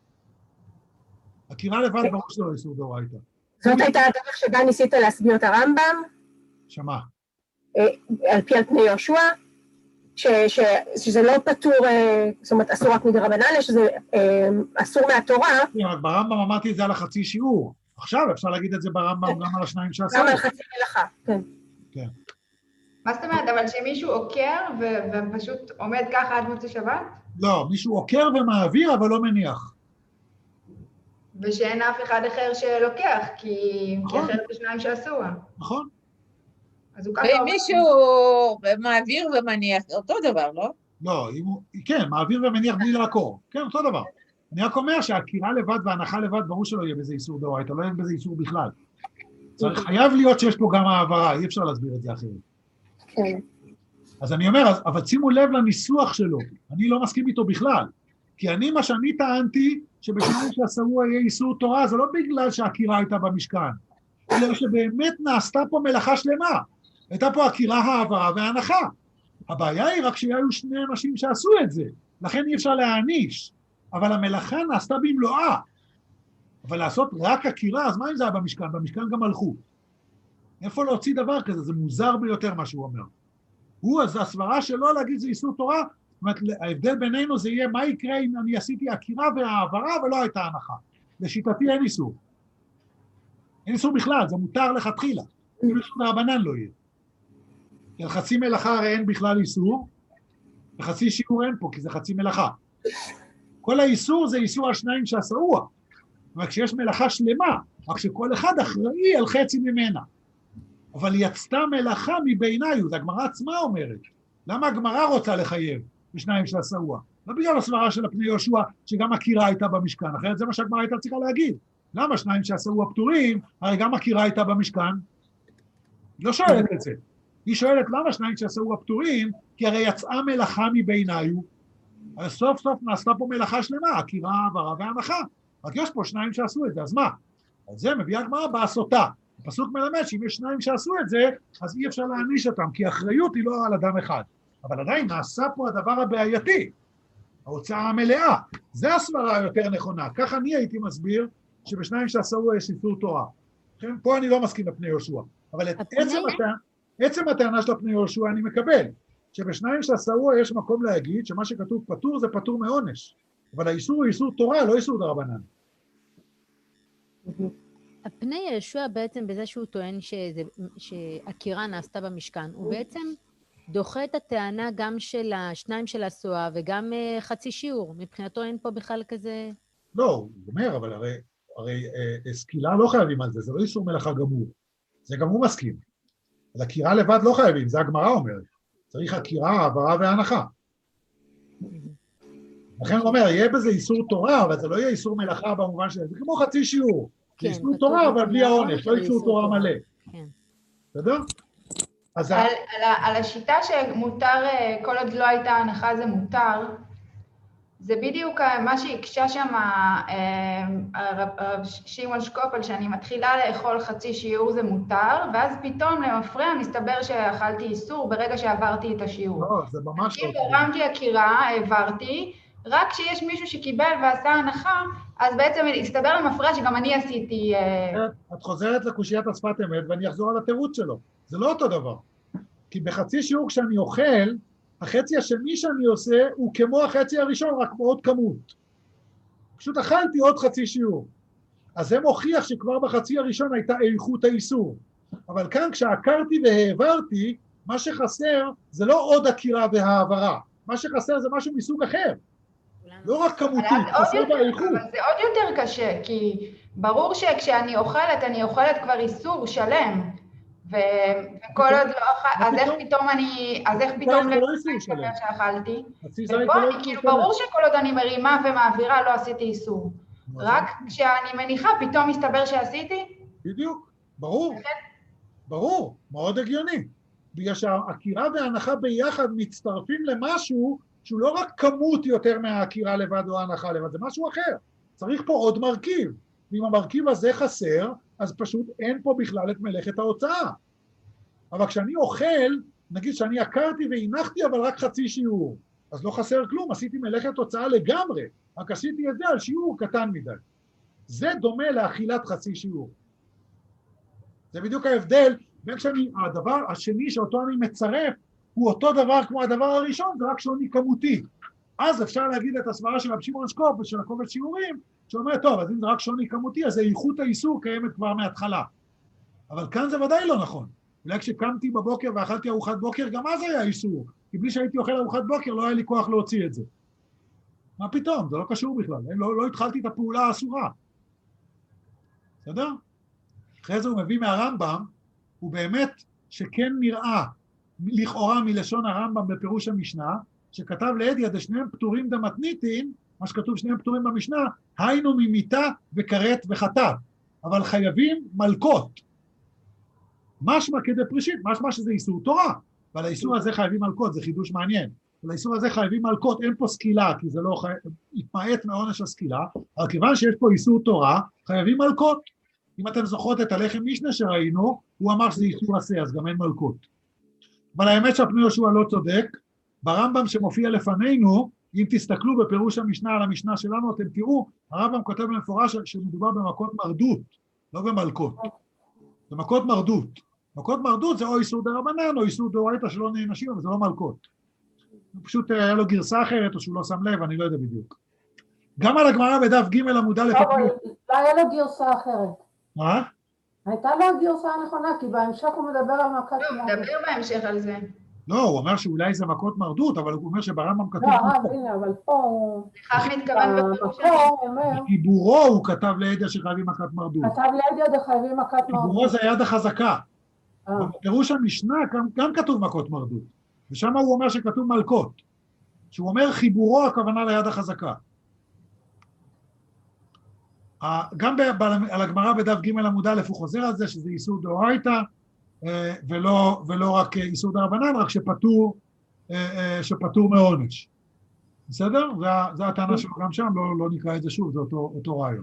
עקירה לבד ברור שלא איסור דאורייתא. זאת הייתה הדרך שבה ניסית להסביר את הרמב"ם? שמה? על פי על פני יהושע? שזה לא פטור, זאת אומרת, אסור רק מדרבנן, שזה אסור מהתורה. ברמב"ם אמרתי את זה על החצי שיעור. עכשיו אפשר להגיד את זה ברמב"ם גם על השניים שעשו. גם על חצי מלאכה, כן. כן. מה זאת אומרת, אבל שמישהו עוקר ופשוט עומד ככה עד מוצאי שבת? לא, מישהו עוקר ומעביר, אבל לא מניח. ושאין אף אחד אחר שלוקח, כי אחרת בשניים שעשו. נכון. ואם מישהו מעביר ומניח, אותו דבר, לא? לא, כן, מעביר ומניח בלי לעקור. כן, אותו דבר. אני רק אומר שהעקירה לבד והנחה לבד, ברור שלא יהיה בזה איסור דאורייתא, לא יהיה בזה איסור בכלל. חייב להיות שיש פה גם העברה, אי אפשר להסביר את זה אחרת. כן. אז אני אומר, אבל שימו לב לניסוח שלו, אני לא מסכים איתו בכלל. כי מה שאני טענתי, שבשניים שעשאוה יהיה איסור תורה, זה לא בגלל שהעקירה הייתה במשכן, אלא שבאמת נעשתה פה מלאכה שלמה. הייתה פה עקירה, העברה והנחה. הבעיה היא רק שהיו שני אנשים שעשו את זה, לכן אי אפשר להעניש. אבל המלאכה נעשתה במלואה. אבל לעשות רק עקירה, אז מה אם זה היה במשכן? במשכן גם הלכו. איפה להוציא דבר כזה? זה מוזר ביותר מה שהוא אומר. אז הסברה שלו להגיד זה איסור תורה, זאת אומרת, ההבדל בינינו זה יהיה מה יקרה אם אני עשיתי עקירה והעברה ולא הייתה הנחה. לשיטתי אין איסור. אין איסור בכלל, זה מותר לכתחילה. אם איסור דרבנן לא יהיה. כי חצי מלאכה הרי אין בכלל איסור, וחצי שיעור אין פה, כי זה חצי מלאכה. כל האיסור זה איסור על שניים שעשאוה. רק שיש מלאכה שלמה, רק שכל אחד אחראי על חצי ממנה. אבל יצתה מלאכה מביניים, זה הגמרא עצמה אומרת. למה הגמרא רוצה לחייב בשניים שעשאוה? לא בגלל הסברה של הפני יהושע, שגם עקירה הייתה במשכן, אחרת זה מה שהגמרא הייתה צריכה להגיד. למה שניים שעשאוה פטורים, הרי גם עקירה הייתה במשכן? היא לא שואלת את זה. היא שואלת למה שניים שעשאוה פטורים, כי הרי יצאה מלאכה מביניים, אז סוף סוף נעשתה פה מלאכה שלמה, עקירה, העברה והנחה. רק יש פה שניים שעשו את זה, אז מה? אז זה מביא הגמרא בעשותה. הפסוק מלמד שאם יש שניים שעשו את זה, אז אי אפשר להעניש אותם, כי האחריות היא לא על אדם אחד. אבל עדיין נעשה פה הדבר הבעייתי, ההוצאה המלאה. זה הסברה היותר נכונה. ככה אני הייתי מסביר שבשניים שעשו יש איסור תורה. פה אני לא מסכים לפני יהושע. אבל את עצם הטענה של הפני יהושע אני מקבל. שבשניים שעשו יש מקום להגיד שמה שכתוב פטור זה פטור מעונש. אבל האיסור הוא איסור תורה, לא איסור דרבנן. הפני יהושע בעצם בזה שהוא טוען שעקירה נעשתה במשכן, הוא בעצם דוחה את הטענה גם של השניים של הסוהה וגם חצי שיעור. מבחינתו אין פה בכלל כזה... לא, הוא אומר, אבל הרי סקילה לא חייבים על זה, זה לא איסור מלאכה גמור. זה גם הוא מסכים. אז עקירה לבד לא חייבים, זה הגמרא אומרת. צריך עקירה, העברה והנחה. לכן הוא אומר, יהיה בזה איסור תורה, אבל זה לא יהיה איסור מלאכה במובן של זה, כמו חצי שיעור. כן. איסור תורה, אבל בלי העונש, לא איסור תורה מלא. כן. בסדר? על השיטה שמותר, כל עוד לא הייתה הנחה זה מותר, זה בדיוק מה שהקשה שם הרב שמעון שקופל, שאני מתחילה לאכול חצי שיעור זה מותר, ואז פתאום למפרע מסתבר שאכלתי איסור ברגע שעברתי את השיעור. לא, זה ממש לא. אם הרמתי עקירה, העברתי, רק כשיש מישהו שקיבל ועשה הנחה, אז בעצם הסתבר למפרע שגם אני עשיתי... את חוזרת לקושיית השפת אמת, ואני אחזור על התירוץ שלו. זה לא אותו דבר. כי בחצי שיעור כשאני אוכל, החצי השני שאני עושה הוא כמו החצי הראשון, רק מאוד כמות. פשוט אכלתי עוד חצי שיעור. אז זה מוכיח שכבר בחצי הראשון הייתה איכות האיסור. אבל כאן כשעקרתי והעברתי, מה שחסר זה לא עוד עקירה והעברה. מה שחסר זה משהו מסוג אחר. לא רק כמותית, חסר באיכות. אבל זה עוד יותר קשה, כי ברור שכשאני אוכלת, אני אוכלת כבר איסור שלם. וכל עוד לא אוכל, אז איך פתאום למה שאכלתי? ופה אני כאילו ברור שכל עוד אני מרימה ומעבירה לא עשיתי איסור. רק כשאני מניחה פתאום מסתבר שעשיתי? בדיוק, ברור. ברור, מאוד הגיוני. בגלל שהעקירה וההנחה ביחד מצטרפים למשהו שהוא לא רק כמות יותר מהעקירה לבד או ההנחה לבד, זה משהו אחר. צריך פה עוד מרכיב. ואם המרכיב הזה חסר, אז פשוט אין פה בכלל את מלאכת ההוצאה. אבל כשאני אוכל, נגיד שאני עקרתי והנחתי, אבל רק חצי שיעור, אז לא חסר כלום, עשיתי מלאכת הוצאה לגמרי, רק עשיתי את זה על שיעור קטן מדי. זה דומה לאכילת חצי שיעור. זה בדיוק ההבדל, בין הדבר השני שאותו אני מצרף, הוא אותו דבר כמו הדבר הראשון, זה רק שוני כמותי. אז אפשר להגיד את הסברה של רב שמעון שקופל, של הקובץ שיעורים, שאומר, טוב, אז אם זה רק שוני כמותי, אז איכות האיסור קיימת כבר מההתחלה. אבל כאן זה ודאי לא נכון. אולי כשקמתי בבוקר ואכלתי ארוחת בוקר, גם אז היה איסור. כי בלי שהייתי אוכל ארוחת בוקר, לא היה לי כוח להוציא את זה. מה פתאום? זה לא קשור בכלל. לא התחלתי את הפעולה האסורה. בסדר? אחרי זה הוא מביא מהרמב"ם, הוא באמת שכן נראה, לכאורה מלשון הרמב"ם בפירוש המשנה, שכתב להדיא דשניהם פטורים דמתניתין, מה שכתוב שניהם פטורים במשנה, היינו ממיתה וכרת וחטאת, אבל חייבים מלקות. משמע כדי פרישית, משמע שזה איסור תורה, אבל האיסור הזה חייבים מלקות, זה חידוש מעניין. אבל האיסור הזה חייבים מלקות, אין פה סקילה, כי זה לא יתמעט מעונש הסקילה, אבל כיוון שיש פה איסור תורה, חייבים מלקות. אם אתם זוכרות את הלחם משנה שראינו, הוא אמר שזה איסור עשה, אז גם אין מלקות. אבל האמת שהפני יהושע לא צודק, ברמב"ם שמופיע לפנינו, אם תסתכלו בפירוש המשנה על המשנה שלנו, אתם תראו, הרמב"ם כותב במפורש שמדובר במכות מרדות, לא במלקות. זה מכות מרדות. מכות מרדות זה או איסור דרבנן או איסור דאורייתא שלא נענשים, אבל זה לא מלקות. פשוט היה לו גרסה אחרת או שהוא לא שם לב, אני לא יודע בדיוק. גם על הגמרא בדף ג' עמוד א'. לא היה לו גרסה אחרת. מה? הייתה לו גרסה נכונה, כי בהמשך הוא מדבר על מכת מרדות. הוא מדבר בהמשך על זה. לא, הוא אומר שאולי זה מכות מרדות, אבל הוא אומר שברמב"ם כתוב... לא, הנה, אבל פה הוא... לכך מתכוון בפירוש המשנה. בחיבורו הוא כתב להדיא שחייבים מכת מרדות. כתב להדיא דחייבים מכת מרדות. בחיבורו זה היד החזקה. בפירוש המשנה גם כתוב מכות מרדות, ושם הוא אומר שכתוב מלקות. שהוא אומר חיבורו הכוונה ליד החזקה. גם על הגמרא בדף ג' עמוד א' הוא חוזר על זה שזה איסור דאורייתא, ולא רק איסור דרבנן, רק שפטור מעונש. בסדר? זה הטענה שלו גם שם, לא נקרא את זה שוב, זה אותו רעיון.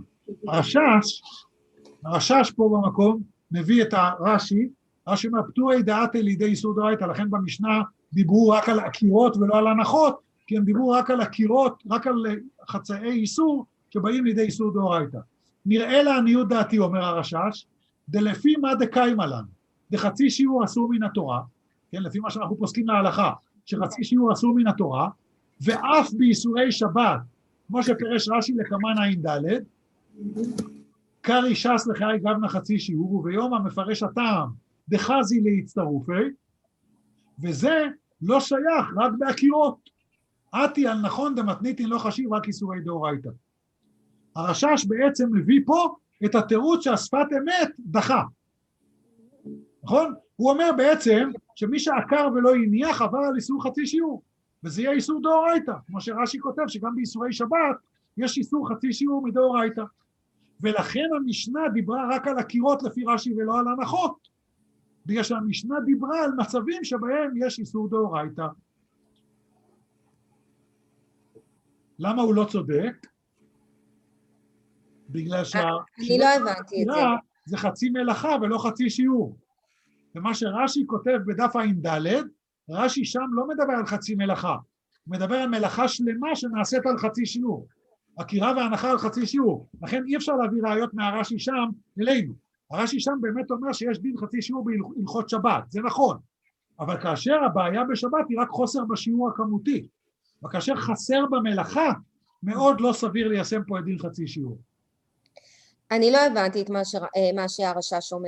הרש"ש פה במקום מביא את הרש"י, רש"י אומר, פטורי דעתי לידי איסור דאורייתא, לכן במשנה דיברו רק על עקירות ולא על הנחות, כי הם דיברו רק על עקירות, רק על חצאי איסור, שבאים לידי איסור דאורייתא. נראה לעניות דעתי, אומר הרש"ש, דלפי מה דקיימה לנו, דחצי שיעור אסור מן התורה, כן, לפי מה שאנחנו פוסקים להלכה, שחצי שיעור אסור מן התורה, ואף באיסורי שבת, כמו שפרש רש"י לקמן ע"ד, קרי ש"ס לחיי גבנה חצי שיעור, וביום המפרש הטעם, דחזי להצטרופי, וזה לא שייך רק בעקירות. עתי על נכון דמתניתין לא חשיב רק איסורי דאורייתא. הרש"ש בעצם מביא פה את התירוץ שהשפת אמת דחה. נכון? הוא אומר בעצם שמי שעקר ולא הניח עבר על איסור חצי שיעור, וזה יהיה איסור דאורייתא, כמו שרש"י כותב שגם באיסורי שבת יש איסור חצי שיעור מדאורייתא. ולכן המשנה דיברה רק על הקירות לפי רש"י ולא על הנחות, בגלל שהמשנה דיברה על מצבים שבהם יש איסור דאורייתא. למה הוא לא צודק? בגלל אני לא הבנתי את זה. זה חצי מלאכה ולא חצי שיעור. ומה שרש"י כותב בדף ע"ד, רש"י שם לא מדבר על חצי מלאכה, הוא מדבר על מלאכה שלמה שנעשית על חצי שיעור. הקירה וההנחה על חצי שיעור. לכן אי אפשר להביא ראיות מהרש"י שם אלינו. הרש"י שם באמת אומר שיש דין חצי שיעור בהלכות שבת, זה נכון. אבל כאשר הבעיה בשבת היא רק חוסר בשיעור הכמותי, וכאשר חסר במלאכה, מאוד לא סביר ליישם פה את דין חצי שיעור. אני לא הבנתי את מה שהרש"ש אומר.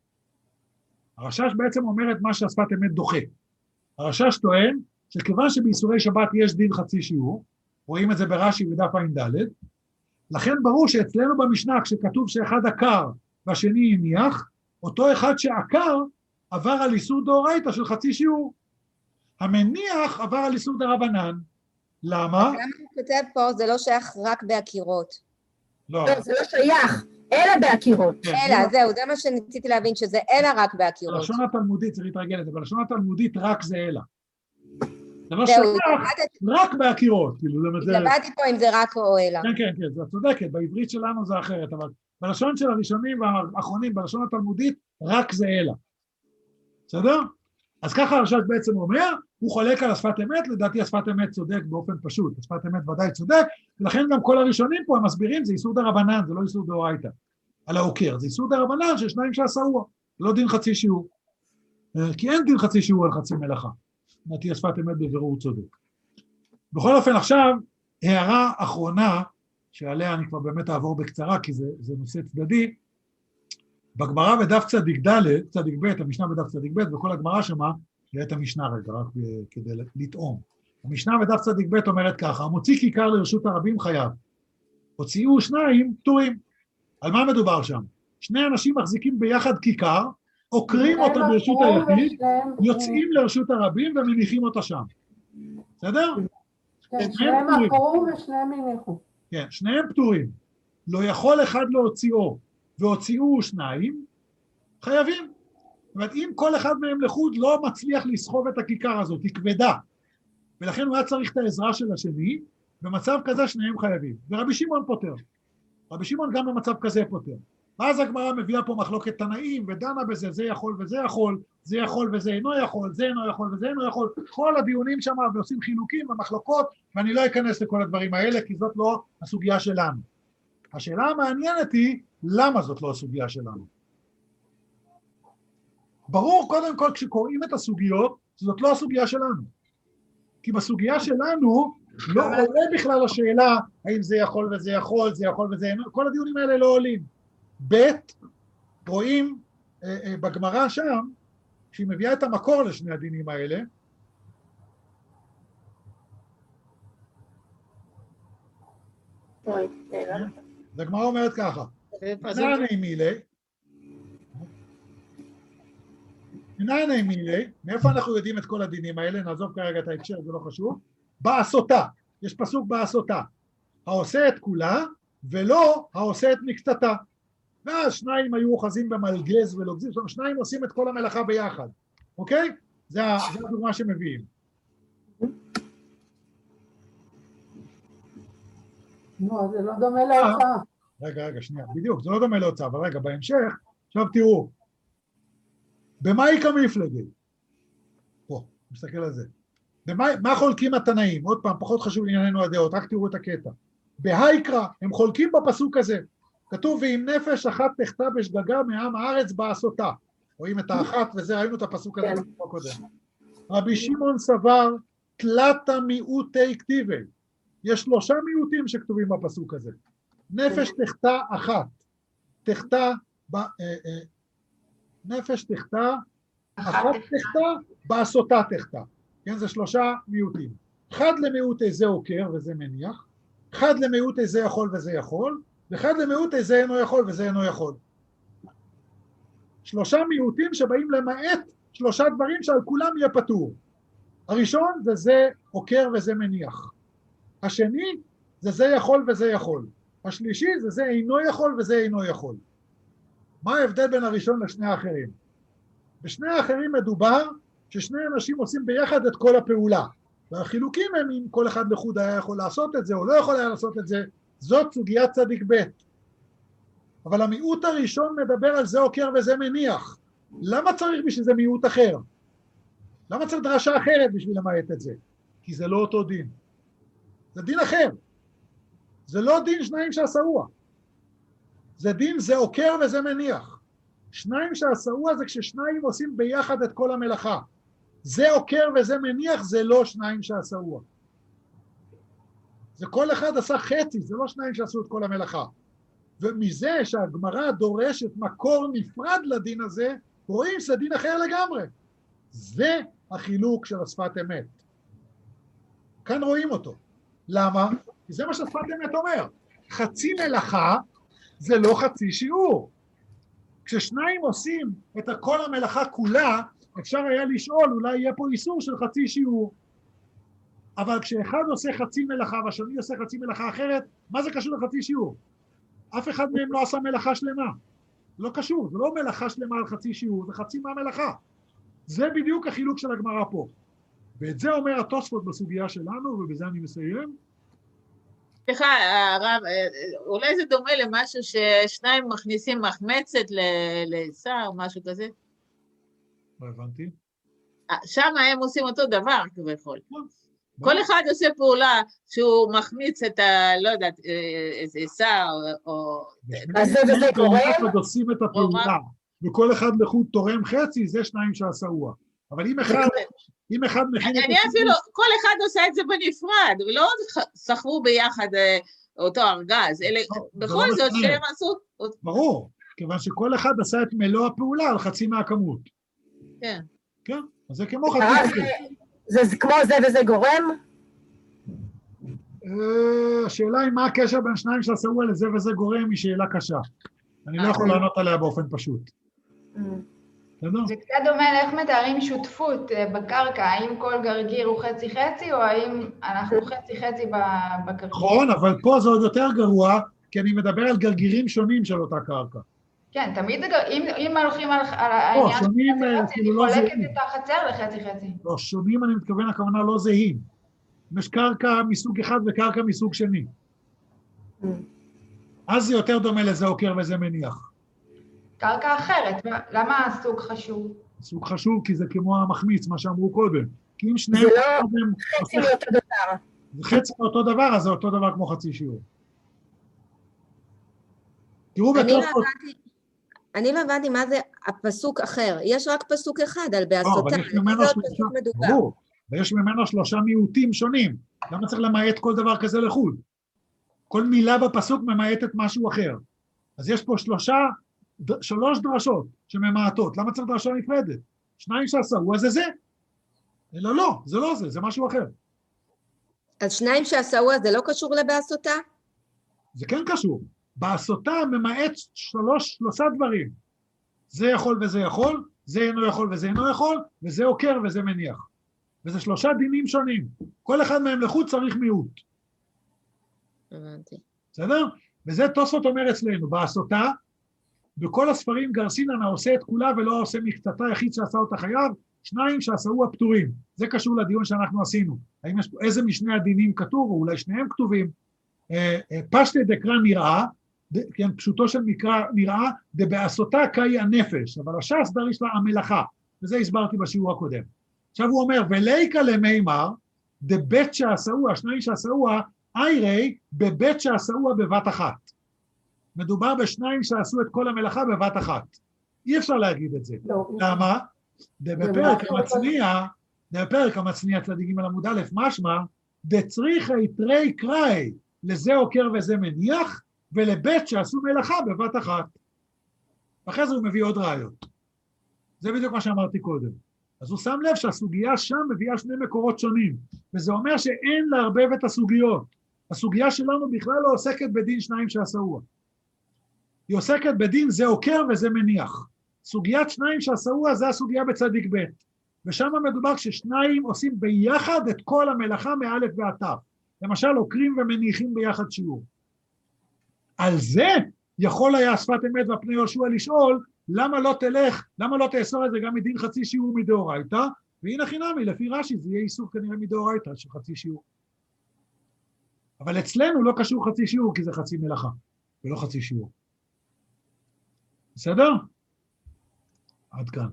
הרש"ש בעצם אומר את מה שהשפת אמת דוחה. הרש"ש טוען שכיוון שבאיסורי שבת יש דין חצי שיעור, רואים את זה ברש"י בדף ע"ד, לכן ברור שאצלנו במשנה כשכתוב שאחד עקר והשני הניח, אותו אחד שעקר עבר על איסור דאורייתא של חצי שיעור. המניח עבר על איסור דרבנן. למה? למה הוא כותב פה זה לא שייך רק בהקירות? לא. זה לא שייך, אלא בהקירות. אלא, זהו, זה מה שניסיתי להבין, שזה אלא רק בהקירות. בלשון התלמודית, צריך להתרגל את זה, בלשון התלמודית רק זה אלא. זה לא שייך רק בהקירות. התלבטתי פה אם זה רק או אלא. כן, כן, כן, זה צודקת, בעברית שלנו זה אחרת, אבל בלשון של הראשונים והאחרונים, בלשון התלמודית, רק זה אלא. בסדר? אז ככה הרש"ש בעצם אומר, הוא חולק על השפת אמת, לדעתי השפת אמת צודק באופן פשוט, השפת אמת ודאי צודק, ולכן גם כל הראשונים פה הם מסבירים, זה איסור דרבנן, זה לא איסור דאורייתא, על העוקר, זה איסור דרבנן של שניים שעשאוה, לא דין חצי שיעור, כי אין דין חצי שיעור על חצי מלאכה, לדעתי השפת אמת בבירור צודק. בכל אופן עכשיו, הערה אחרונה, שעליה אני כבר באמת אעבור בקצרה, כי זה נושא צדדי, בגמרא בדף צדיק ד', צדיק ב', המשנה בדף צדיק ב', וכל הגמרא שמה, יהיה את המשנה רגע, רק כדי לטעום. המשנה בדף צדיק ב' אומרת ככה, המוציא כיכר לרשות הרבים חייב, הוציאו שניים פטורים. על מה מדובר שם? שני אנשים מחזיקים ביחד כיכר, עוקרים אותה ברשות היחיד, יוצאים לרשות הרבים ומניחים אותה שם. בסדר? כן, שניהם עקרו ושניהם הניחו. כן, שניהם פטורים. לא יכול אחד להוציאו, והוציאו שניים, חייבים. זאת אומרת, אם כל אחד מהם לחוד לא מצליח לסחוב את הכיכר הזאת, היא כבדה, ולכן הוא היה צריך את העזרה של השני, במצב כזה שניהם חייבים. ורבי שמעון פותר. רבי שמעון גם במצב כזה פותר. ואז הגמרא מביאה פה מחלוקת תנאים, ודנה בזה, זה יכול וזה יכול, זה יכול וזה אינו יכול, זה אינו יכול וזה אינו יכול, כל הדיונים שם ועושים חילוקים ומחלוקות, ואני לא אכנס לכל הדברים האלה, כי זאת לא הסוגיה שלנו. השאלה המעניינת היא, למה זאת לא הסוגיה שלנו? ברור קודם כל כשקוראים את הסוגיות, זאת לא הסוגיה שלנו. כי בסוגיה שלנו לא עולה בכלל השאלה, האם זה יכול וזה יכול, זה יכול וזה אינו, כל הדיונים האלה לא עולים. ב' רואים בגמרא שם, שהיא מביאה את המקור לשני הדינים האלה, הגמרא אומרת ככה, מנהי מילי, מאיפה אנחנו יודעים את כל הדינים האלה, נעזוב כרגע את ההקשר, זה לא חשוב, בעשותה, יש פסוק בעשותה, העושה את כולה ולא העושה את מקצתה, ואז שניים היו אוחזים במלגז ולוגזים, זאת אומרת שניים עושים את כל המלאכה ביחד, אוקיי? זה הדוגמה שמביאים. לא, זה לא דומה להוצאה. רגע, שנייה, בדיוק, זה לא דומה להוצאה, אבל רגע, בהמשך, עכשיו תראו, במה יקרא מפלגי? פה, מסתכל על זה. מה חולקים התנאים? עוד פעם, פחות חשוב לענייננו הדעות, רק תראו את הקטע. בהיקרא, הם חולקים בפסוק הזה. כתוב, ואם נפש אחת תחטא בשגגה מעם הארץ בעשותה. רואים את האחת, וזה ראינו את הפסוק הזה בפסוק קודם. רבי שמעון סבר, תלתה מיעוטי כתיבי. יש 3 מיעוטים שכתובים בפסוק הזה. נפש תחטא אחת. נפש תחטא, אחת תחטא, בעשותה תחטא. כן, זה 3 מיעוטים. אחד למיעוטי זה עוקר וזה מניח, אחד למיעוטי זה יכול וזה יכול, ואחד למיעוטי זה אינו יכול וזה אינו יכול. 3 מיעוטים שבאים למעט 3 דברים שעל כולם יהיה פטור. הראשון זה זה עוקר וזה מניח. השני זה זה יכול וזה יכול. השלישי זה אינו יכול וזה אינו יכול. מה ההבדל בין הראשון לשני האחרים? בשני האחרים מדובר ששני אנשים עושים ביחד את כל הפעולה. והחילוקים הם אם כל אחד לחוד היה יכול לעשות את זה או לא יכול היה לעשות את זה, זאת סוגיית צדיק ב'. אבל המיעוט הראשון מדבר על זה עוקר וזה מניח. למה צריך בשביל זה מיעוט אחר? למה צריך דרשה אחרת בשביל למעט את זה? כי זה לא אותו דין. זה דין אחר. זה לא דין שניים שעשאוה. זה דין זה עוקר וזה מניח. שניים שעשאוה זה כששניים עושים ביחד את כל המלאכה. זה עוקר וזה מניח, זה לא שניים שעשאוה. זה כל אחד עשה חצי, זה לא שניים שעשו את כל המלאכה. ומזה שהגמרא דורשת מקור נפרד לדין הזה, רואים שזה דין אחר לגמרי. זה החילוק של השפת אמת. כאן רואים אותו. למה? כי זה מה ששפת אמת אומר. חצי מלאכה זה לא חצי שיעור. כששניים עושים את כל המלאכה כולה, אפשר היה לשאול, אולי יהיה פה איסור של חצי שיעור. אבל כשאחד עושה חצי מלאכה והשני עושה חצי מלאכה אחרת, מה זה קשור לחצי שיעור? אף אחד מהם לא עשה מלאכה שלמה. לא קשור, זה לא מלאכה שלמה על חצי שיעור, זה חצי מהמלאכה. זה בדיוק החילוק של הגמרא פה. ואת זה אומר התוספות בסוגיה שלנו, ובזה אני מסיים. סליחה, הרב, אולי זה דומה למשהו ששניים מכניסים מחמצת לשר, משהו כזה? לא הבנתי. שם הם עושים אותו דבר כביכול. כל אחד עושה פעולה שהוא מחמיץ את לא יודעת, איזה שר או... אז זה גורם? עושים את הפעולה, וכל אחד לחוד תורם חצי, זה שניים שעשאוה. אבל אם אחד מכין... אני אפילו, כל אחד עושה את זה בנפרד, ולא סחבו ביחד אותו ארגז, אלא בכל זאת שהם עשו... ברור, כיוון שכל אחד עשה את מלוא הפעולה על חצי מהכמות. כן. כן, אז זה כמו חצי. זה כמו זה וזה גורם? השאלה היא מה הקשר בין שניים שעשאוה לזה וזה גורם היא שאלה קשה. אני לא יכול לענות עליה באופן פשוט. זה קצת דומה לאיך מתארים שותפות בקרקע, האם כל גרגיר הוא חצי-חצי, או האם אנחנו חצי-חצי בקרקע? נכון, אבל פה זה עוד יותר גרוע, כי אני מדבר על גרגירים שונים של אותה קרקע. כן, תמיד, אם הולכים על העניין של חצי-חצי, אני חולקת את החצר לחצי-חצי. לא, שונים אני מתכוון, הכוונה לא זהים. יש קרקע מסוג אחד וקרקע מסוג שני. אז זה יותר דומה לזה עוקר וזה מניח. קרקע אחרת, למה הסוג חשוב? הסוג חשוב כי זה כמו המחמיץ, מה שאמרו קודם. כי אם שניהם... זה לא חצי מאותו דבר. זה חצי מאותו דבר, אז זה אותו דבר כמו חצי שיעור. תראו בתוספות... אני לא הבנתי מה זה הפסוק אחר. יש רק פסוק אחד על בעשותה. ויש ממנו שלושה מיעוטים שונים. למה צריך למעט כל דבר כזה לחוד? כל מילה בפסוק ממעטת משהו אחר. אז יש פה שלוש דרשות שממעטות. למה צריך דרשה נפרדת? שניים שעשאוה זה זה. אלא לא, זה לא זה, זה משהו אחר. אז שניים שעשאוה זה לא קשור לבעשותה? זה כן קשור. בעשותה ממעט שלושה דברים. זה יכול וזה יכול, זה אינו יכול וזה אינו יכול, וזה עוקר וזה מניח. וזה שלושה דינים שונים. כל אחד מהם לחוד צריך מיעוט. הבנתי. בסדר? וזה תוספות אומר אצלנו, בעשותה, בכל הספרים גרסינן העושה את כולה ולא עושה מקצתה, יחיד שעשה אותה חייב, שניים שעשאוה פטורים. זה קשור לדיון שאנחנו עשינו. האם יש פה איזה משני הדינים כתוב, או אולי שניהם כתובים, פשטי דקרא נראה, כן, פשוטו של מקרא נראה, דבעשותה קאי הנפש, אבל הש"ס דריש לה המלאכה, וזה הסברתי בשיעור הקודם. עכשיו הוא אומר, וליקה למימר, דבית שעשאוה, שניים שעשאוה, איירי, בבית שעשאוה בבת אחת. מדובר בשניים שעשו את כל המלאכה בבת אחת. אי אפשר להגיד את זה. למה? בפרק המצניע צדיק ג' עמוד א' משמע, דצריכי תרי קראי, לזה עוקר וזה מניח, ולבית שעשו מלאכה בבת אחת. אחרי זה הוא מביא עוד ראיות. זה בדיוק מה שאמרתי קודם. אז הוא שם לב שהסוגיה שם מביאה שני מקורות שונים, וזה אומר שאין להרבב את הסוגיות. הסוגיה שלנו בכלל לא עוסקת בדין שניים שעשאוה. היא עוסקת בדין זה עוקר וזה מניח. סוגיית שניים שעשאוה זה הסוגיה בצדיק ב', ושם מדובר ששניים עושים ביחד את כל המלאכה מאלף ועד תו. למשל עוקרים ומניחים ביחד שיעור. על זה יכול היה שפת אמת והפני יהושע לשאול, למה לא תאסור את זה גם מדין חצי שיעור מדאורייתא, והנה חינמי, לפי רש"י זה יהיה איסור כנראה מדאורייתא של חצי שיעור. אבל אצלנו לא קשור חצי שיעור, כי זה חצי מלאכה, ולא חצי שיעור. בסדר? עד כאן.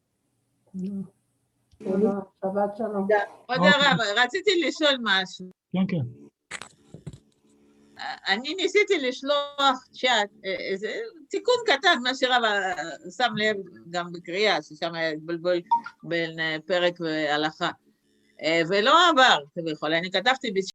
שבת שלום. עוד הרב, רציתי לשאול משהו. כן, כן. אני ניסיתי לשלוח צ'אט, איזה תיקון קטן, מה שרב שם לב גם בקריאה, ששם היה התבלבל בין פרק והלכה, ולא עבר, כביכול. אני כתבתי